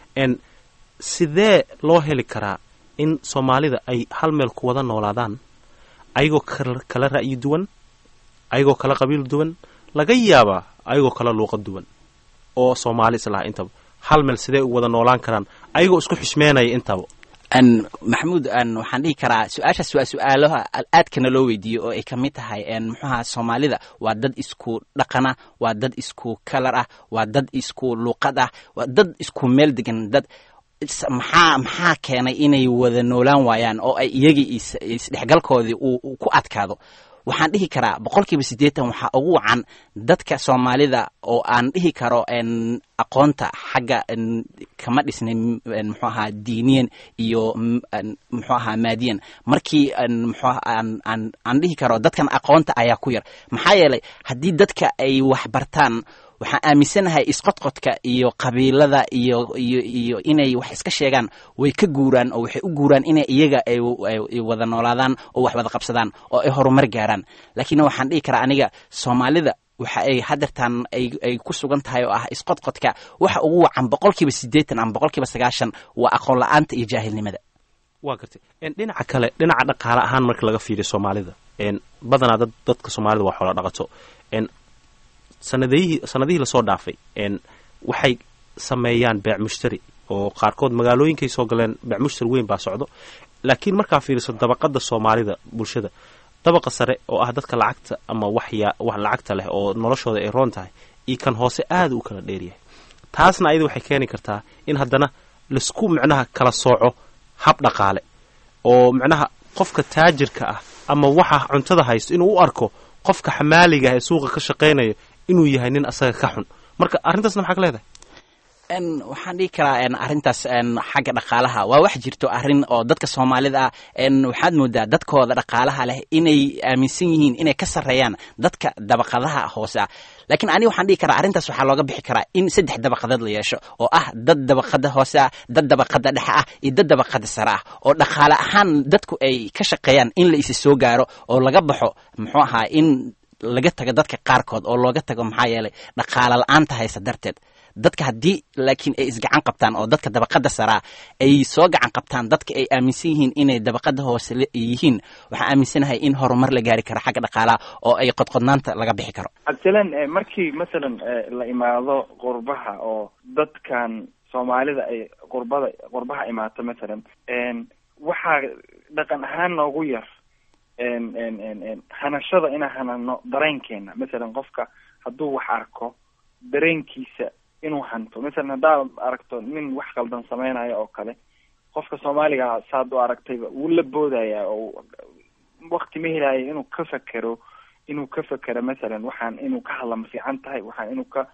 sidee loo heli karaa in soomaalida ay hal meel ku wada noolaadaan ayagoo kala ra'yi duwan, ayagoo kala qabiil duwan, laga yaabaa ayagoo kala luuqad duwan oo soomaali islaha intaba hal meel sidee u wada noolaan karaan ayagoo isku xishmeenaya intaba? maxamuud waxaan dhihi karaa su-aashaas waa su-aalaha aadkana loo weydiiyo oo ay ka mid tahay muxuaha soomaalida waa dad isku dhaqana, waa dad isku kalar ah, waa dad isku luuqad ah, waa dad isku meel degan. dad maxaa maxaa keenay inay wada noolaan waayaan oo ay iyagii isdhexgalkoodii uu ku adkaado? waxaan dhihi karaa boqolkiiba siddeetan waxaa ugu wacan dadka soomaalida oo aan dhihi karo aqoonta xagga kama dhisnay muxuu ahaa diiniyan iyo muxuu ahaa maadiyan. markii muxuu aan aan dhihi karo dadkan aqoonta ayaa ku yar, maxaa yeelay haddii dadka ay wax bartaan waxaan aaminsanahay isqodqodka iyo qabiilada iyo iyo iyo inay wax iska sheegaan way ka guuraan oo waxay u guuraan inay iyaga ay wada noolaadaan oo wax wada qabsadaan oo ay horumar gaaraan. laakiin waxaan dhihi karaa aniga soomaalida waxa ay hadeertaan ay ay ku sugan tahay oo ah isqodqodka waxa ugu wacan boqolkiiba siddeetan ama boqolkiiba sagaashan waa aqoon la'aanta iyo jaahilnimada. waa gartay dhinaca kale dhinaca dhaqaale ahaan marka laga fiiriyo soomaalida badanaa dad dadka soomaalida waa xoolo dhaqato. sanadihii sanadihii lasoo dhaafay waxay sameeyaan beec mushtari oo qaarkood magaalooyinkay soo galeen beec mushtari weyn baa socdo. laakiin markaa fiiriso dabaqada soomaalida bulshada, dabaqa sare oo ah dadka lacagta ama waxya wax lacagta leh oo noloshooda ay roon tahay iyo kan hoose aad u kala dheeryahay. taasna ayada waxay keeni kartaa in haddana laisku micnaha kala sooco hab dhaqaale oo micnaha qofka taajirka ah ama waxa cuntada haysto inuu u arko qofka xamaaliga ah ee suuqa ka shaqaynaya inuu yahay nin asaga ka xun. marka arrintaasna maxaa ka leedahay? waxaan dhihi karaa arrintaas xagga dhaqaalaha waa wax jirto arrin oo dadka soomaalida ah waxaad moodaa dadkooda dhaqaalaha leh inay aaminsan yihiin inay ka sarreeyaan dadka dabaqadaha hoose ah laakiin aniga waxaan dhihi karaa arrintaas waxaa looga bixi karaa in saddex dabaqadood la yeesho oo ah dad dabaqada hoose ah dad dabaqada dhexe ah iyo dad dabaqada sare ah oo dhaqaale ahaan dadku ay ka shaqeeyaan in la isi soo gaaro oo laga baxo muxuu ahaa in laga tago dadka qaarkood oo looga tago maxaa yeelay dhaqaale la-aanta haysa darteed dadka haddii laakiin ay isgacan qabtaan oo dadka dabaqada saraa ay soo gacan qabtaan dadka ay aaminsan yihiin inay dabaqada hoose yihiin waxaan aaminsanahay in horumar la gaari karo xagga dhaqaalaha oo ay qodqodnaanta laga bixi karo cabdisalaan markii masalan la imaado qurbaha oo dadkan soomaalida ay qurbada qurbaha imaato masalan waxaa dhaqan ahaan noogu yar hanashada inaan hanano dareenkeena masalan qofka hadduu wax arko dareenkiisa inuu hanto masalan haddaad aragto nin wax qaldan sameynaya oo kale qofka soomaaliga saad u aragtayba wuu la boodaya oo wakti ma helaayo inuu ka fekero inuu ka fekero masalan waxaan inuu ka hadla ma fiican tahay waxaan inuu ka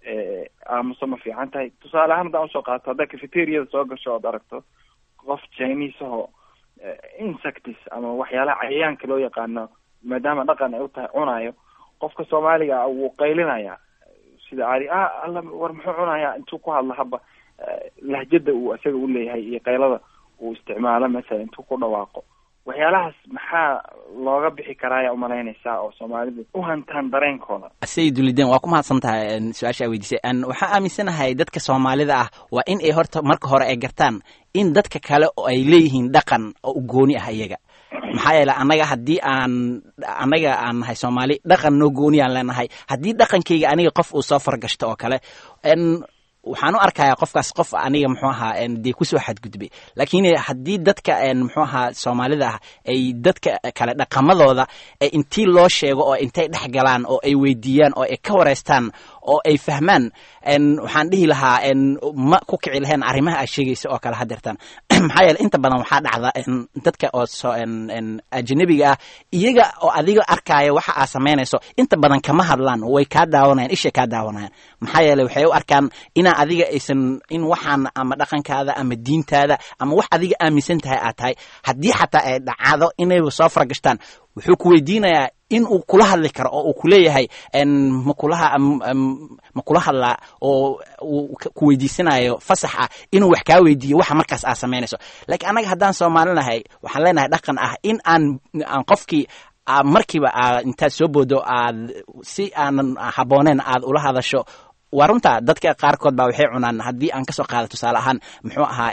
aamuso ma fiican tahay tusaale ahaan haddaan usoo qaato haddaa cafeteriada soo gasho ood aragto qof chinese aho insectis ama waxyaalaha cayayaanka loo yaqaano maadaama dhaqan ay u tahay cunayo qofka soomaaliga wuu qaylinaya sida ari ah alla war muxuu cunayaa intuu ku hadla haba lahjada uu isaga u leeyahay iyo qaylada uu isticmaalo masalan intuu ku dhawaaqo waxyaalahaas maxaa looga bixi karaaya umalaynaysaa oo soomaalidu u hantaan dareenkooda sayidulideen waa ku mahadsan tahay su-aasha weydiisay waxaa aaminsanahay dadka soomaalida ah waa in ay horta marka hore ay gartaan in dadka kale oo ay leeyihiin dhaqan oo u gooni ah iyaga maxaa yeele annaga haddii aan annaga aan nahay soomaali dhaqan noo gooniyaan leenahay haddii dhaqankayga aniga qof uu soo fargashto oo kale waxaan u arkayaa qofkaas qof aniga muxuu ahaa dee kusoo xadgudbay laakiin haddii dadka muxuu ahaa soomaalida ah ay dadka kale dhaqamadooda intii loo sheego oo intay dhex galaan oo ay weydiiyaan oo ay ka wareystaan oo ay fahmaan waxaan dhihi lahaa ma ku kici lahayn arrimaha aad sheegaysa oo kale hadeertaan maxaa yeele inta badan waxaa dhacda dadka oo ajnabiga ah iyaga oo adiga arkaya waxa aad samaynayso inta badan kama hadlaan way kaa daawanayaan ishay kaa daawanayaan maxaa yeele waxay u arkaan inaa adiga aysan in waxaan ama dhaqankaada ama diintaada ama wax adiga aaminsan tahay aad tahay haddii xataa ay dhacado inay soo faragashtaan wuxuu ku weydiinayaa in uu kula hadli karo oo uu kuleeyahay makulaha ma kula hadlaa oo uu ku weydiisanayo fasax ah inuu wax kaa weydiiyo waxa markaas aad samaynayso laakiin annaga haddaan soomaalinahay waxaan leenahay dhaqan ah in aan aan qofkii markiiba aad intaad soo boodo aad si aanan habooneen aad ula hadasho waa runta dadka qaarkood baa waxay cunaan haddii aan kasoo qaado tusaale ahaan muxuu ahaa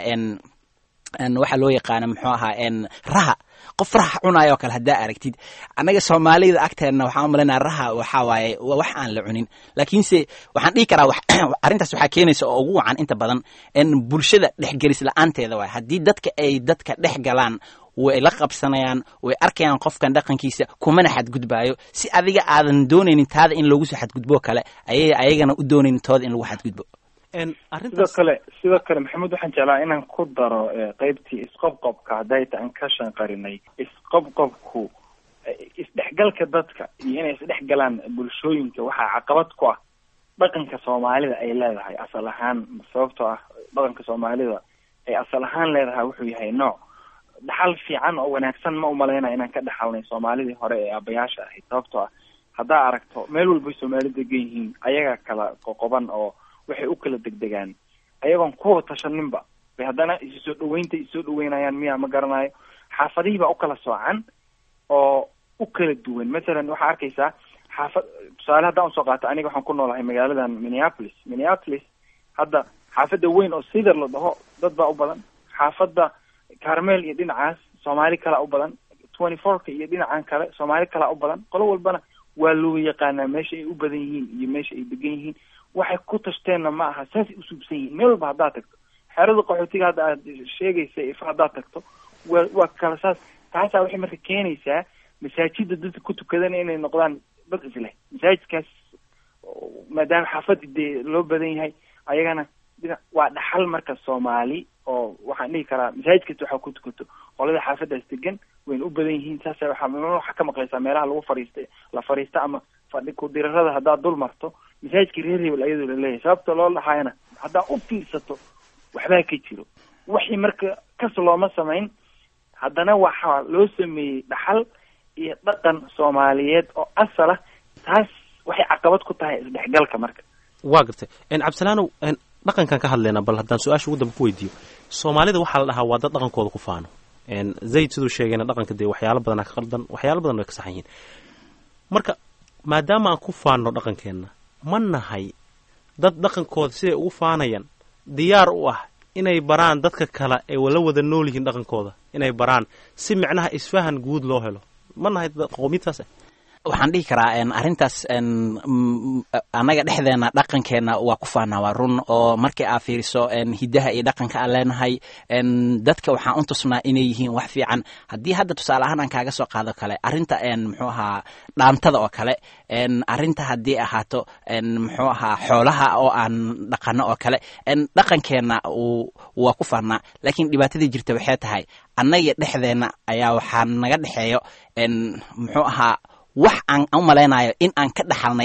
waxaa loo yaqaana muxuu ahaa raha qof raha cunaayoo kale haddaa aragtid annaga soomaalida agteenna waxaan umalaynaa raha waxaa waaye waa wax aan la cunin laakiinse waxaan dhihi karaa arrintaas waxaa keenaysa oo ugu wacan inta badan bulshada dhexgelis la-aanteeda waay haddii dadka ay dadka dhex galaan way la qabsanayaan way arkayaan qofkan dhaqankiisa kumana xadgudbaayo si adiga aadan doonaynin taada in lagu soo xadgudbo kale ayay ayagana u doonaynin tooda in lagu xadgudbo sidoo kale sidoo kale maxamed waxaan jeclaa inaan ku daro qeybtii isqobqobka hadayta aan ka shanqarinay isqobqobku isdhexgalka dadka iyo inay isdhexgalaan bulshooyinka waxaa caqabad ku ah dhaqanka soomaalida ay leedahay asal ahaan sababtoo ah dhaqanka soomaalida ay asal ahaan leedahay wuxuu yahay nooc dhaxal fiican oo wanaagsan ma umalaynaya inaan ka dhaxalnay soomaalidii hore ee aabayaasha ahayd sababtoo ah haddaa aragto meel walbay soomaali degan yihiin ayaga kala qoqoban oo waxay u kala degdegaan ayagoon kuwa tashaninba bay haddana isu soo dhaweynta isoo dhaweynayaan miya ma garanayo xaafadihii baa u kala soocan oo u kala duwan masalan waxaa arkaysaa xaafad tusaale haddaan usoo qaato aniga waxaan ku noolahay magaaladan minneapolis minneapolis hadda xaafadda weyn oo cedar la dhaho dad baa u badan xaafadda carmel iyo dhinacaas soomaali kalaa u badan twenty fourka iyo dhinacan kale soomaali kalaa u badan qolo walbana waa loo yaqaanaa meesha ay u badan yihiin iyo meesha ay degan yihiin waxay ku tashteenna ma aha saasay usuubsan yihiin meel walba haddaad tagto xerada qaxootiga hadda aad sheegaysa ifa haddaad tagto waa waa kala saas taasaa waxay marka keenaysaa masaajida dadka ku tukadana inay noqdaan dad isleh masaajidkaas maadaama xaafadii dee loo badan yahay ayagana waa dhaxal marka soomaali oo waxaan dhihi karaa masaajid kasta waxaa ku tukato qolada xaafadaas degan wayna u badan yihiin saasa waxaa waxaa ka maqlaysaa meelaha lagu fariistay la fariista ama fadhi ku dirarada haddaad dul marto masaajidka reer hebel ayadoo laleeyahay sababta loo dhahaayana haddaa u fiirsato waxbaa ka jiro wixii marka kas looma samayn haddana waxaa loo sameeyey dhaxal iyo dhaqan soomaaliyeed oo asal ah taas waxay caqabad ku tahay isdhexgalka marka waa gartay cabdisalaanow dhaqankan ka hadlayna bal haddaan su-aasha ugu dambe ku weydiiyo soomaalida waxaa la dhahaa waa dad dhaqankooda ku faano zayd siduu sheegayna dhaqanka dee waxyaalo badanaa ka qaldan waxyaalo badan way ka saxan yihiin marka maadaama aan ku faanno dhaqankeenna ma nahay dad dhaqankooda siday ugu faanayaan diyaar u ah inay baraan dadka kale ee la wada nool yihiin dhaqankooda inay baraan si micnaha isfahan guud loo helo ma nahay qowmiyadtaas waxaan dhihi karaa arrintaas annaga dhexdeena dhaqankeenna waa ku faanaa waa run oo markii aa fiiriso hidaha iyo dhaqanka aan leenahay dadka waxaan u tusnaa inay yihiin wax fiican haddii hadda tusaale ahaan aan kaaga soo qaado kale arrinta muxuu ahaa dhaantada oo kale arrinta haddii ahaato muxuu ahaa xoolaha oo aan dhaqano oo kale dhaqankeenna waa ku faanaa laakiin dhibaatadii jirta waxay tahay annaga dhexdeena ayaa waxaa naga dhexeeyo muxuu ahaa wax aan u malaynayo in aan ka dhaxalnay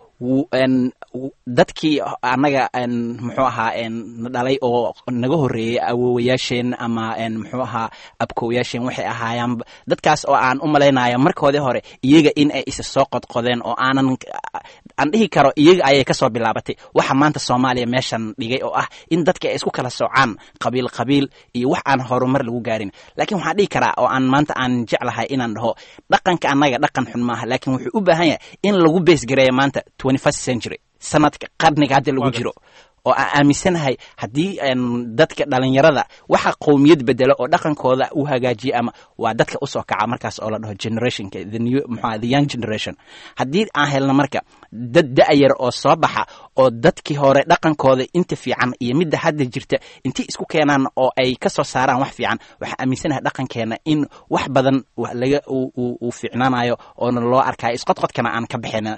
dadkii annaga muxuu ahaa na dhalay oo naga horreeyey awoowayaasheen ama muxuu ahaa abkoowayaasheen waxay ahaayaan dadkaas oo aan u malaynayo markoodii hore iyaga in ay isa soo qodqodeen oo aanan aan dhihi karo iyaga ayay ka soo bilaabatay waxa maanta soomaaliya meeshan dhigay oo ah in dadka ay isku kala soocaan qabiil qabiil iyo wax aan horumar lagu gaarin laakiin waxaan dhihi karaa oo aan maanta aan jeclahay inaan dhaho dhaqanka annaga dhaqan xun maaha laakiin wuxuu u baahan yahay in lagu beesgareeyo maanta twenty-first century sanadka qarniga hadda lagu jiro oo aan aaminsanahay haddii dadka dhalinyarada waxa qowmiyad bedelo oo dhaqankooda u hagaajiya ama waa dadka usoo kaca markaas oo la dhaho generationka the new muxuu the young generation haddii aan helno marka dad da-yar oo soo baxa oo dadkii hore dhaqankooda inta fiican iyo midda hadda jirta intii isku keenaan oo ay ka soo saaraan wax fiican waxaan aaminsanahay dhaqankeena in wax badan laga uu fiicnaanayo oona loo arkayo isqodqodkana aan ka baxayna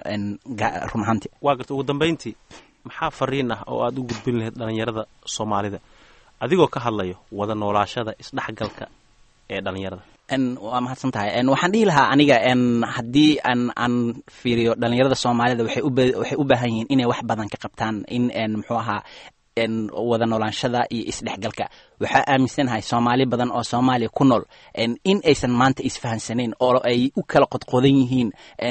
run ahaantii waa garta ugu dambayntii maxaa fariin ah oo aad u gudbin lahayd dhalinyarada soomaalida adigoo ka hadlayo wada noolaashada isdhexgalka ee dhalinyarada waa mahadsan tahay waxaan dhihi lahaa aniga haddii aan aan fiiriyo dhalinyarada soomaalida waxay waxay u baahan yihiin inay wax badan ka qabtaan in muxuu ahaa wada noolaanshada iyo isdhexgalka waxaa aaminsanahay soomaali badan oo soomaaliya ku nool in aysan maanta isfahansanayn oo ay u kala qodqodan yihiin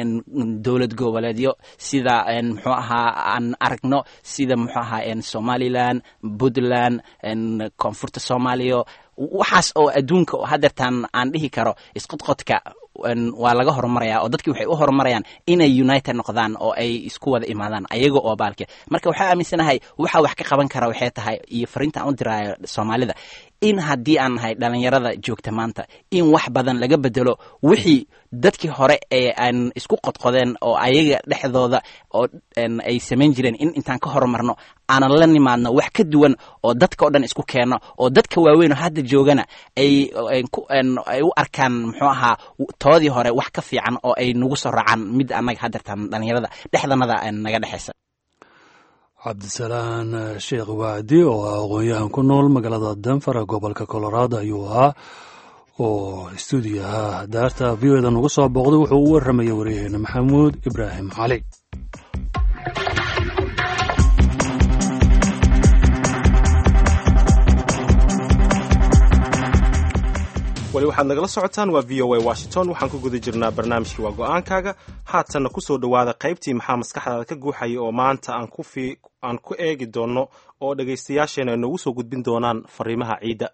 dowlad goboleedyo sida muxuu ahaa aan aragno sida muxuu ahaa somaliland puntland koonfurta soomaaliya waxaas oo adduunka oo hadeertaan aan dhihi karo isqodqodka waa laga horumaraya oo dadkii waxay u horumarayaan inay united noqdaan oo ay isku wada imaadaan ayaga oo baalke marka waxaa aaminsanahay waxa wax ka qaban kara waxay tahay iyo fariintaan u diraayo soomaalida in haddii aan nahay dhalinyarada joogta maanta in wax badan laga bedelo wixii dadkii hore ee aan isku qodqodeen oo ayaga dhexdooda oo ay samayn jireen in intaan ka horumarno aanan la nimaadno wax ka duwan oo dadka oo dhan isku keenno oo dadka waaweyn oo hadda joogana ay ay u arkaan muxuu ahaa toodii hore wax ka fiican oo ay nagu soo raacaan mid annaga haddeertaan dhalinyarada dhexdanada naga dhexaysa cabdisalaan sheekh wacdi oo ah aqoon-yahan ku nool magaalada denver gobolka colorado ayuu ahaa oo stuudiyaha daarta v o eda nugu soo booqday wuxuu u warramaya waryaheena maxamuud ibraahim cali weli waxaad nagala socotaan waa v o a washington waxaan ku guda jirnaa barnaamijkii waa go-aankaaga haatanna ku soo dhowaada qaybtii maxaa maskaxdaada ka guuxaya oo maanta aan ku fi aan ku eegi doonno oo dhegaystayaasheena ay noogu soo gudbin doonaan fariimaha ciidda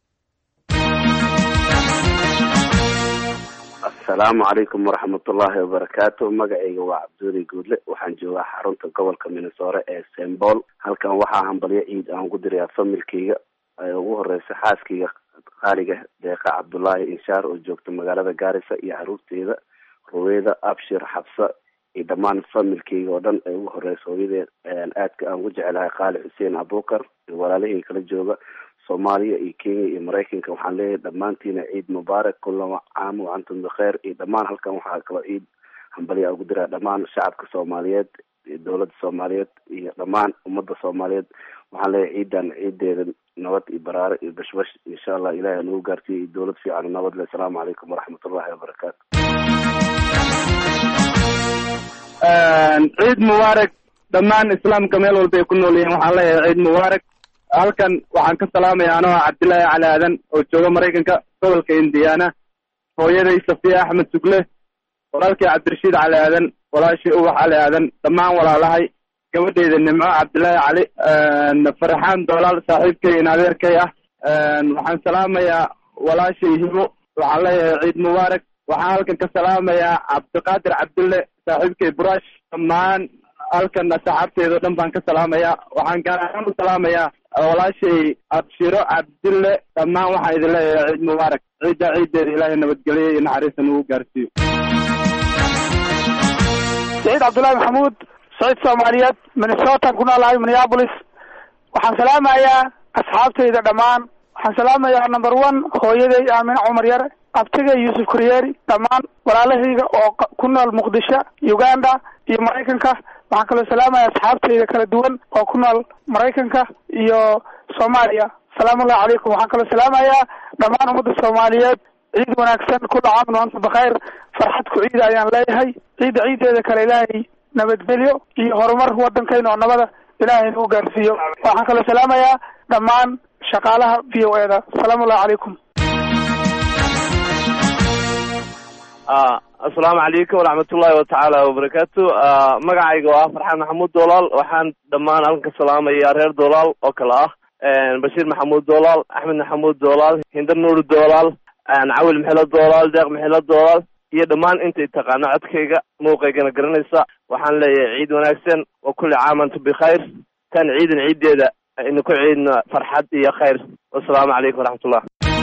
asalaamu calaykum waraxmatullaahi wabarakaatu magacayga waa cabduuli guudle waxaan joogaa xarunta gobolka minnesota ee saint paul halkan waxaa hambalyo ciid aan ku dirayaa familkayga ay ugu horeysa xaaskayga qaaliga deeqa cabdullaahi inshaar oo joogta magaalada gaarisa iyo caruurteeda ruweeda abshir xabsa iyo dhammaan familkayga oo dhan ay ugu horeysa hooyadeed aadka aan ugu jecelahay qaali xuseen abuukar iyo walaalihii kala jooga soomaaliya iyo kenya iyo maraykanka waxaan leeyahay dhammaantiina ciid mubaarak kullama caam wa antum bikheer iyo dhammaan halkan waxaa kaloo ciid hambalya ugu diraa dhammaan shacabka soomaaliyeed iyo dowladda soomaaliyeed iyo dhammaan ummadda soomaaliyeed waxaan leeyahay ciidan ciideeda nabad iyo baraare iyo bashbash insha allah ilahay nagu gaarsiiyo iyo dowlad fiican nabad le asalaamu calaykum waraxmatullahi wabarakaatu ciid mubaarak dhammaan islaamka meel walba ay ku nool yihiin waxaan leeyahay ciid mubaarak. halkan waxaan ka salaamayaa anoo cabdillaahi cali aadan oo jooga maraykanka gobolka indiana, hooyaday safiya axmed sugle, walaalkii cabdirashiid cali aadan, walaashii ubax cali aadan, dhammaan walaalahay, gabadheyda nimco cabdillaahi cali, farxaan doolaal saaxiibkay in adeerkay ah. waxaan salaamayaa walaashay hibo, waxaan leeyahay ciid mubaarak. waxaan halkan ka salaamayaa cabdiqaadir cabdulle saaxiibkay buraash, dhammaan halkan saxaabteedo dhan baan ka salaamayaa. waxaan gaar ahaan u salaamayaa walaashay abshiro cabdille, dhammaan waxaan idin leeyahay ciid mubaarak. ciidda ciiddeeda ilaahay nabadgelyo iyo naxariista nagu gaarsiiyo. saciid cabdullaahi maxamuud, saciid soomaaliyeed, minnesota ku noolahay minneapolis. waxaan salaamayaa asxaabtayda dhammaan. waxaan salaamayaa number one hooyaday aamine cumar yare, abtigay yuusuf kuryeeri, dhammaan walaalahayga oo ku nool muqdisho, uganda iyo maraykanka. waxaan kaloo salaamayaa asxaabtayda kala duwan oo ku nool maraykanka iyo soomaaliya. salaamullahi calaykum. waxaan kaloo salaamayaa dhammaan ummadda soomaaliyeed. ciid wanaagsan, kulla caam wa antum bikhayr. farxad ku ciida ayaan leeyahay. ciidda ciiddeeda kale ilaahay nabadgelyo iyo horumar waddankayna oo nabada ilaahay nagu gaarsiiyo. waxaan kaloo salaamayaa dhammaan shaqaalaha v o e da. salaamullahi calaykum. asalaamu calaykum waraxmatullaahi watacaala wabarakaatu. magacayga waa farxaan maxamuud doolaal. waxaan dhammaan halkan ka salaamayaa reer doolaal oo kale ah bashiir maxamuud doolaal, axmed maxamuud doolaal, hindar nuur doolaal, cawil maxilo doolaal, deeq maxilo doolaal iyo dhammaan intay taqaano codkayga muuqaygana garanaysa. waxaan leeyahay ciid wanaagsan wa kulli caam antum bikhayr. tan ciidan ciiddeeda inu ku ciidna farxad iyo khayr. wasalaamu calaykum waraxmatullah.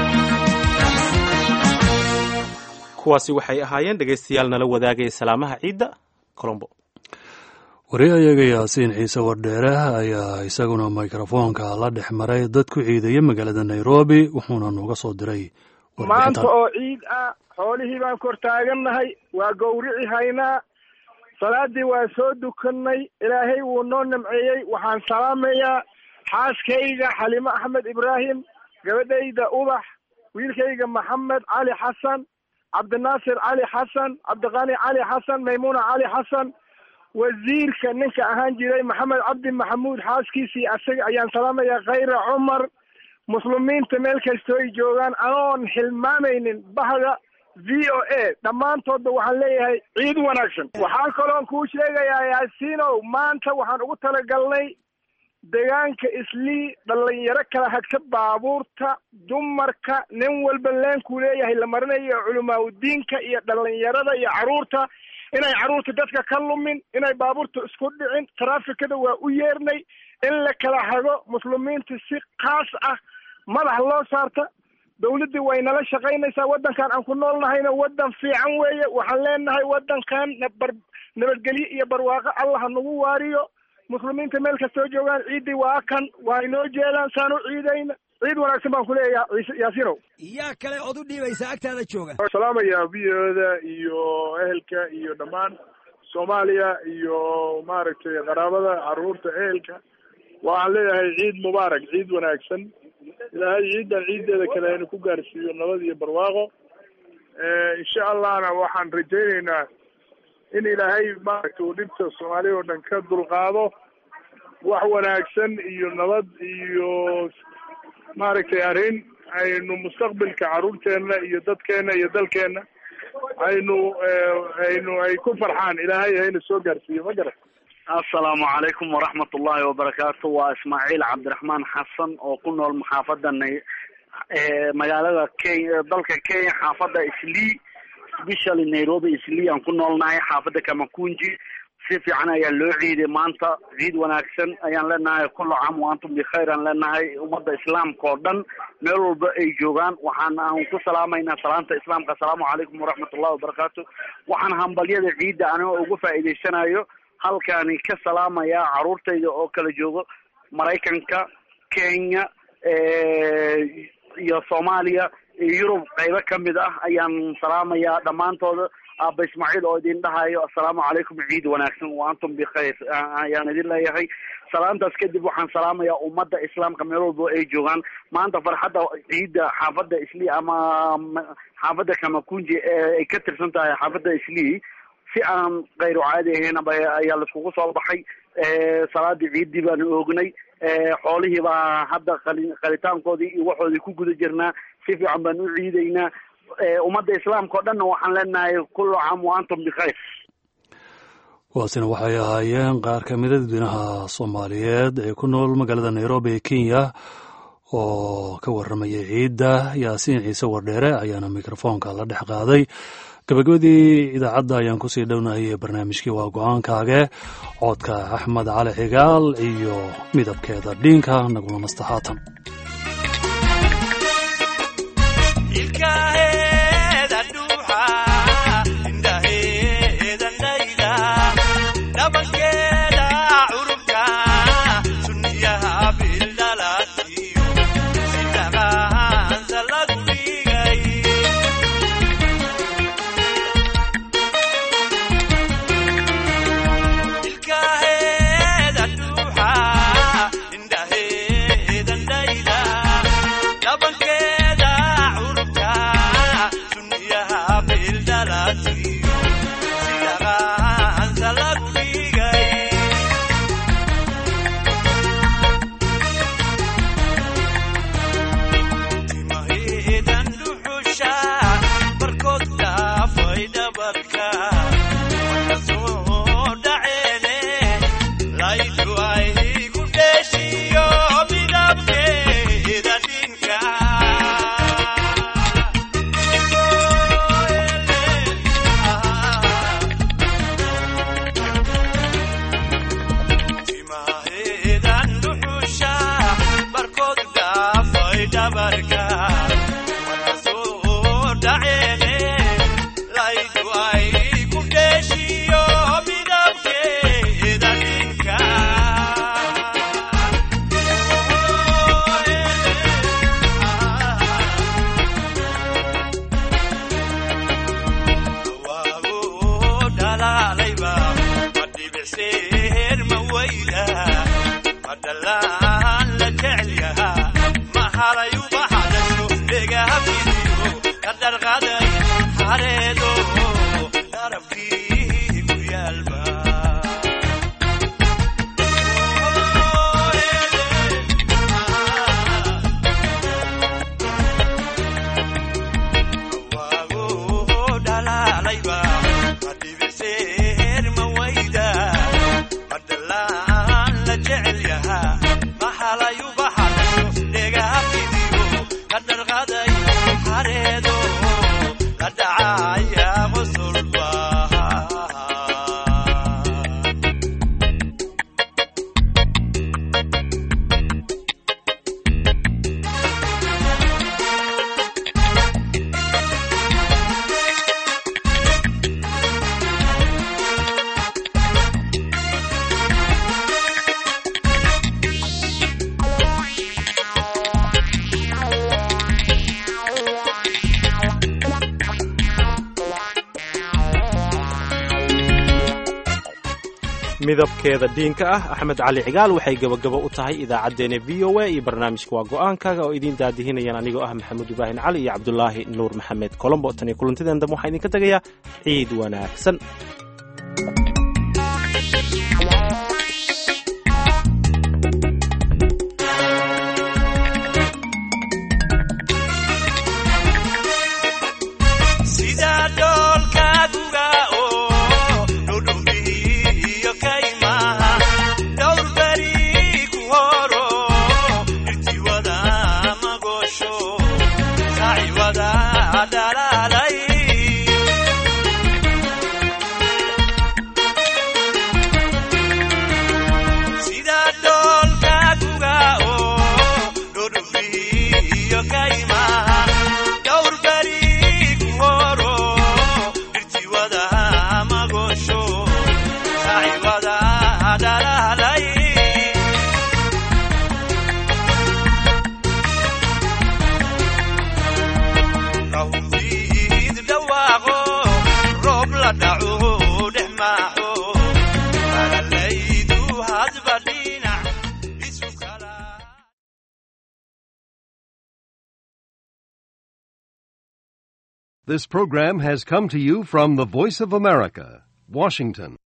kuwaasi waxay ahaayeen dhegaystayaal nala wadaagaya salaamaha ciidda colombo. wariyahayaga yaasiin ciise wardheere ayaa isaguna mikrofoonka la dhex maray dad ku ciidaya magaalada nairobi, wuxuuna nooga soo diray maanta oo ciid ah. xoolihii baan kor taagannahay, waa gowrici haynaa, salaadii waa soo dukannay, ilaahay wuu noo namceeyey. waxaan salaamayaa xaaskayga xalimo axmed ibraahim, gabadhayda ubax, wiilkayga maxamed cali xasan, cabdinaasir cali xasan, cabdiqani cali xasan, maymuuna cali xasan, wasiirka ninka ahaan jiray maxamed cabdi maxamuud xaaskiisii asaga ayaan salaamayaa, khayra cumar, muslimiinta meel kastoo ay joogaan anoon xilmaamaynin bahda v o a dhammaantoodba waxaan leeyahay ciid wanaagsan. waxaan kaloon kuu sheegayaa yaasiinow, maanta waxaan ugu talagalnay deegaanka islii dhalinyaro kala hagta baabuurta, dumarka, nin walba leenkuu leeyahay la marinayo, culimaauddiinka iyo dhalinyarada iyo carruurta, inay carruurta dadka ka lumin, inay baabuurta isku dhicin. taraafikada waa u yeernay in la kala hago, muslimiinta si khaas ah madax loo saarta. dawladdii way nala shaqaynaysaa. waddankan aan ku noolnahayna waddan fiican weeye. waxaan leenahay waddankan nabar nabadgelyo iyo barwaaqo allah nagu waariyo. muslimiinta meel kastoo joogaan ciiddii waa kan, waa inoo jeedaan saan u ciidayna. ciid wanaagsan baan ku leeyahay yaasinow. yaa kale ood u dhiibaysa agtaada jooga. salaamayaa v o da iyo ehelka iyo dhammaan soomaaliya iyo maaragtay qaraabada, carruurta, ehelka. waxaan leeyahay ciid mubaarak, ciid wanaagsan. ilaahay ciiddan ciiddeeda kale aynu ku gaarsiiyo nabad iyo barwaaqo. insha allahna waxaan rajaynaynaa in ilaahay maaragtay uu dhibta soomaaliya oo dhan ka dulqaado. wax wanaagsan iyo nabad iyo maaragtay arrin aynu mustaqbalka carruurteenna iyo dadkeenna iyo dalkeenna aynu aynu ay ku farxaan ilaahay hayna soo gaarsiiyo. ma garan. assalaamu calaykum waraxmatullaahi wabarakaatu. waa ismaaciil cabdiraxmaan xasan oo ku nool maxaafadda magaalada kenya, dalka kenya, xaafadda islii, especially nairobi islii aan ku noolnahay, xaafadda kamakunji. si fiican ayaa loo ciiday maanta. ciid wanaagsan ayaan leenahay. kullu caam wa antum bikhayr aan leenahay. ummadda islaamka oo dhan meel walba ay joogaan waxaan aan ku salaamaynaa salaanta islaamka. assalaamu calaykum waraxmatullahi wabarakaatu. waxaan hambalyada ciidda anigoo ugu faa'iidaysanayo halkaani ka salaamayaa carruurtayda oo kala joogo maraykanka, kenya iyo soomaaliya iyo yurub qaybo ka mid ah ayaan salaamayaa dhammaantooda. aaba ismaaciil oo idin dhahayo assalaamu calaykum, ciid wanaagsan wa antum bikhayr ayaan idin leeyahay. salaantaas kadib waxaan salaamayaa ummadda islaamka meel walba ay joogaan. maanta farxadda ciidda xaafadda islii ama xaafadda kamakunji ee ay ka tirsan tahay xaafadda islii si aan kayru caadi ahayn ayaa laiskugu soo baxay. salaadii ciiddii baanu oognay xoolihii baa hadda qalitaankoodii iyo waxoodii ku guda jirnaa si fiican baan u ciidaynaa ummadda islaamka oo dhanna waxaan leenahay kullu caam wa antum bikhayr. kuwaasina waxay ahaayeen qaar ka mida dadweynaha soomaaliyeed ee ku nool magaalada nairobi ee kenya oo ka warramayay ciidda. yaasiin ciise wardheere ayaana mikrofoonka la dhex qaaday. gabagabadii idaacadda ayaan kusii dhownahay barnaamijkii waa go-aankaage codka axmed cali xigaal iyo midabkeeda dhiinka naguna nasta haatan. midabkeeda dhiinka ah axmed cali cigaal waxay gabagabo u tahay idaacaddeenna v o a iyo barnaamijka waa go-aankaaga oo idiin daadihinayaan anigoo ah maxamuud ibraahin cali iyo cabdulaahi nuur maxamed colombo tan iyo kulantideen dambe waxaa idinka tegayaa ciid wanaagsan. This program has come to you from the Voice of America, Washington.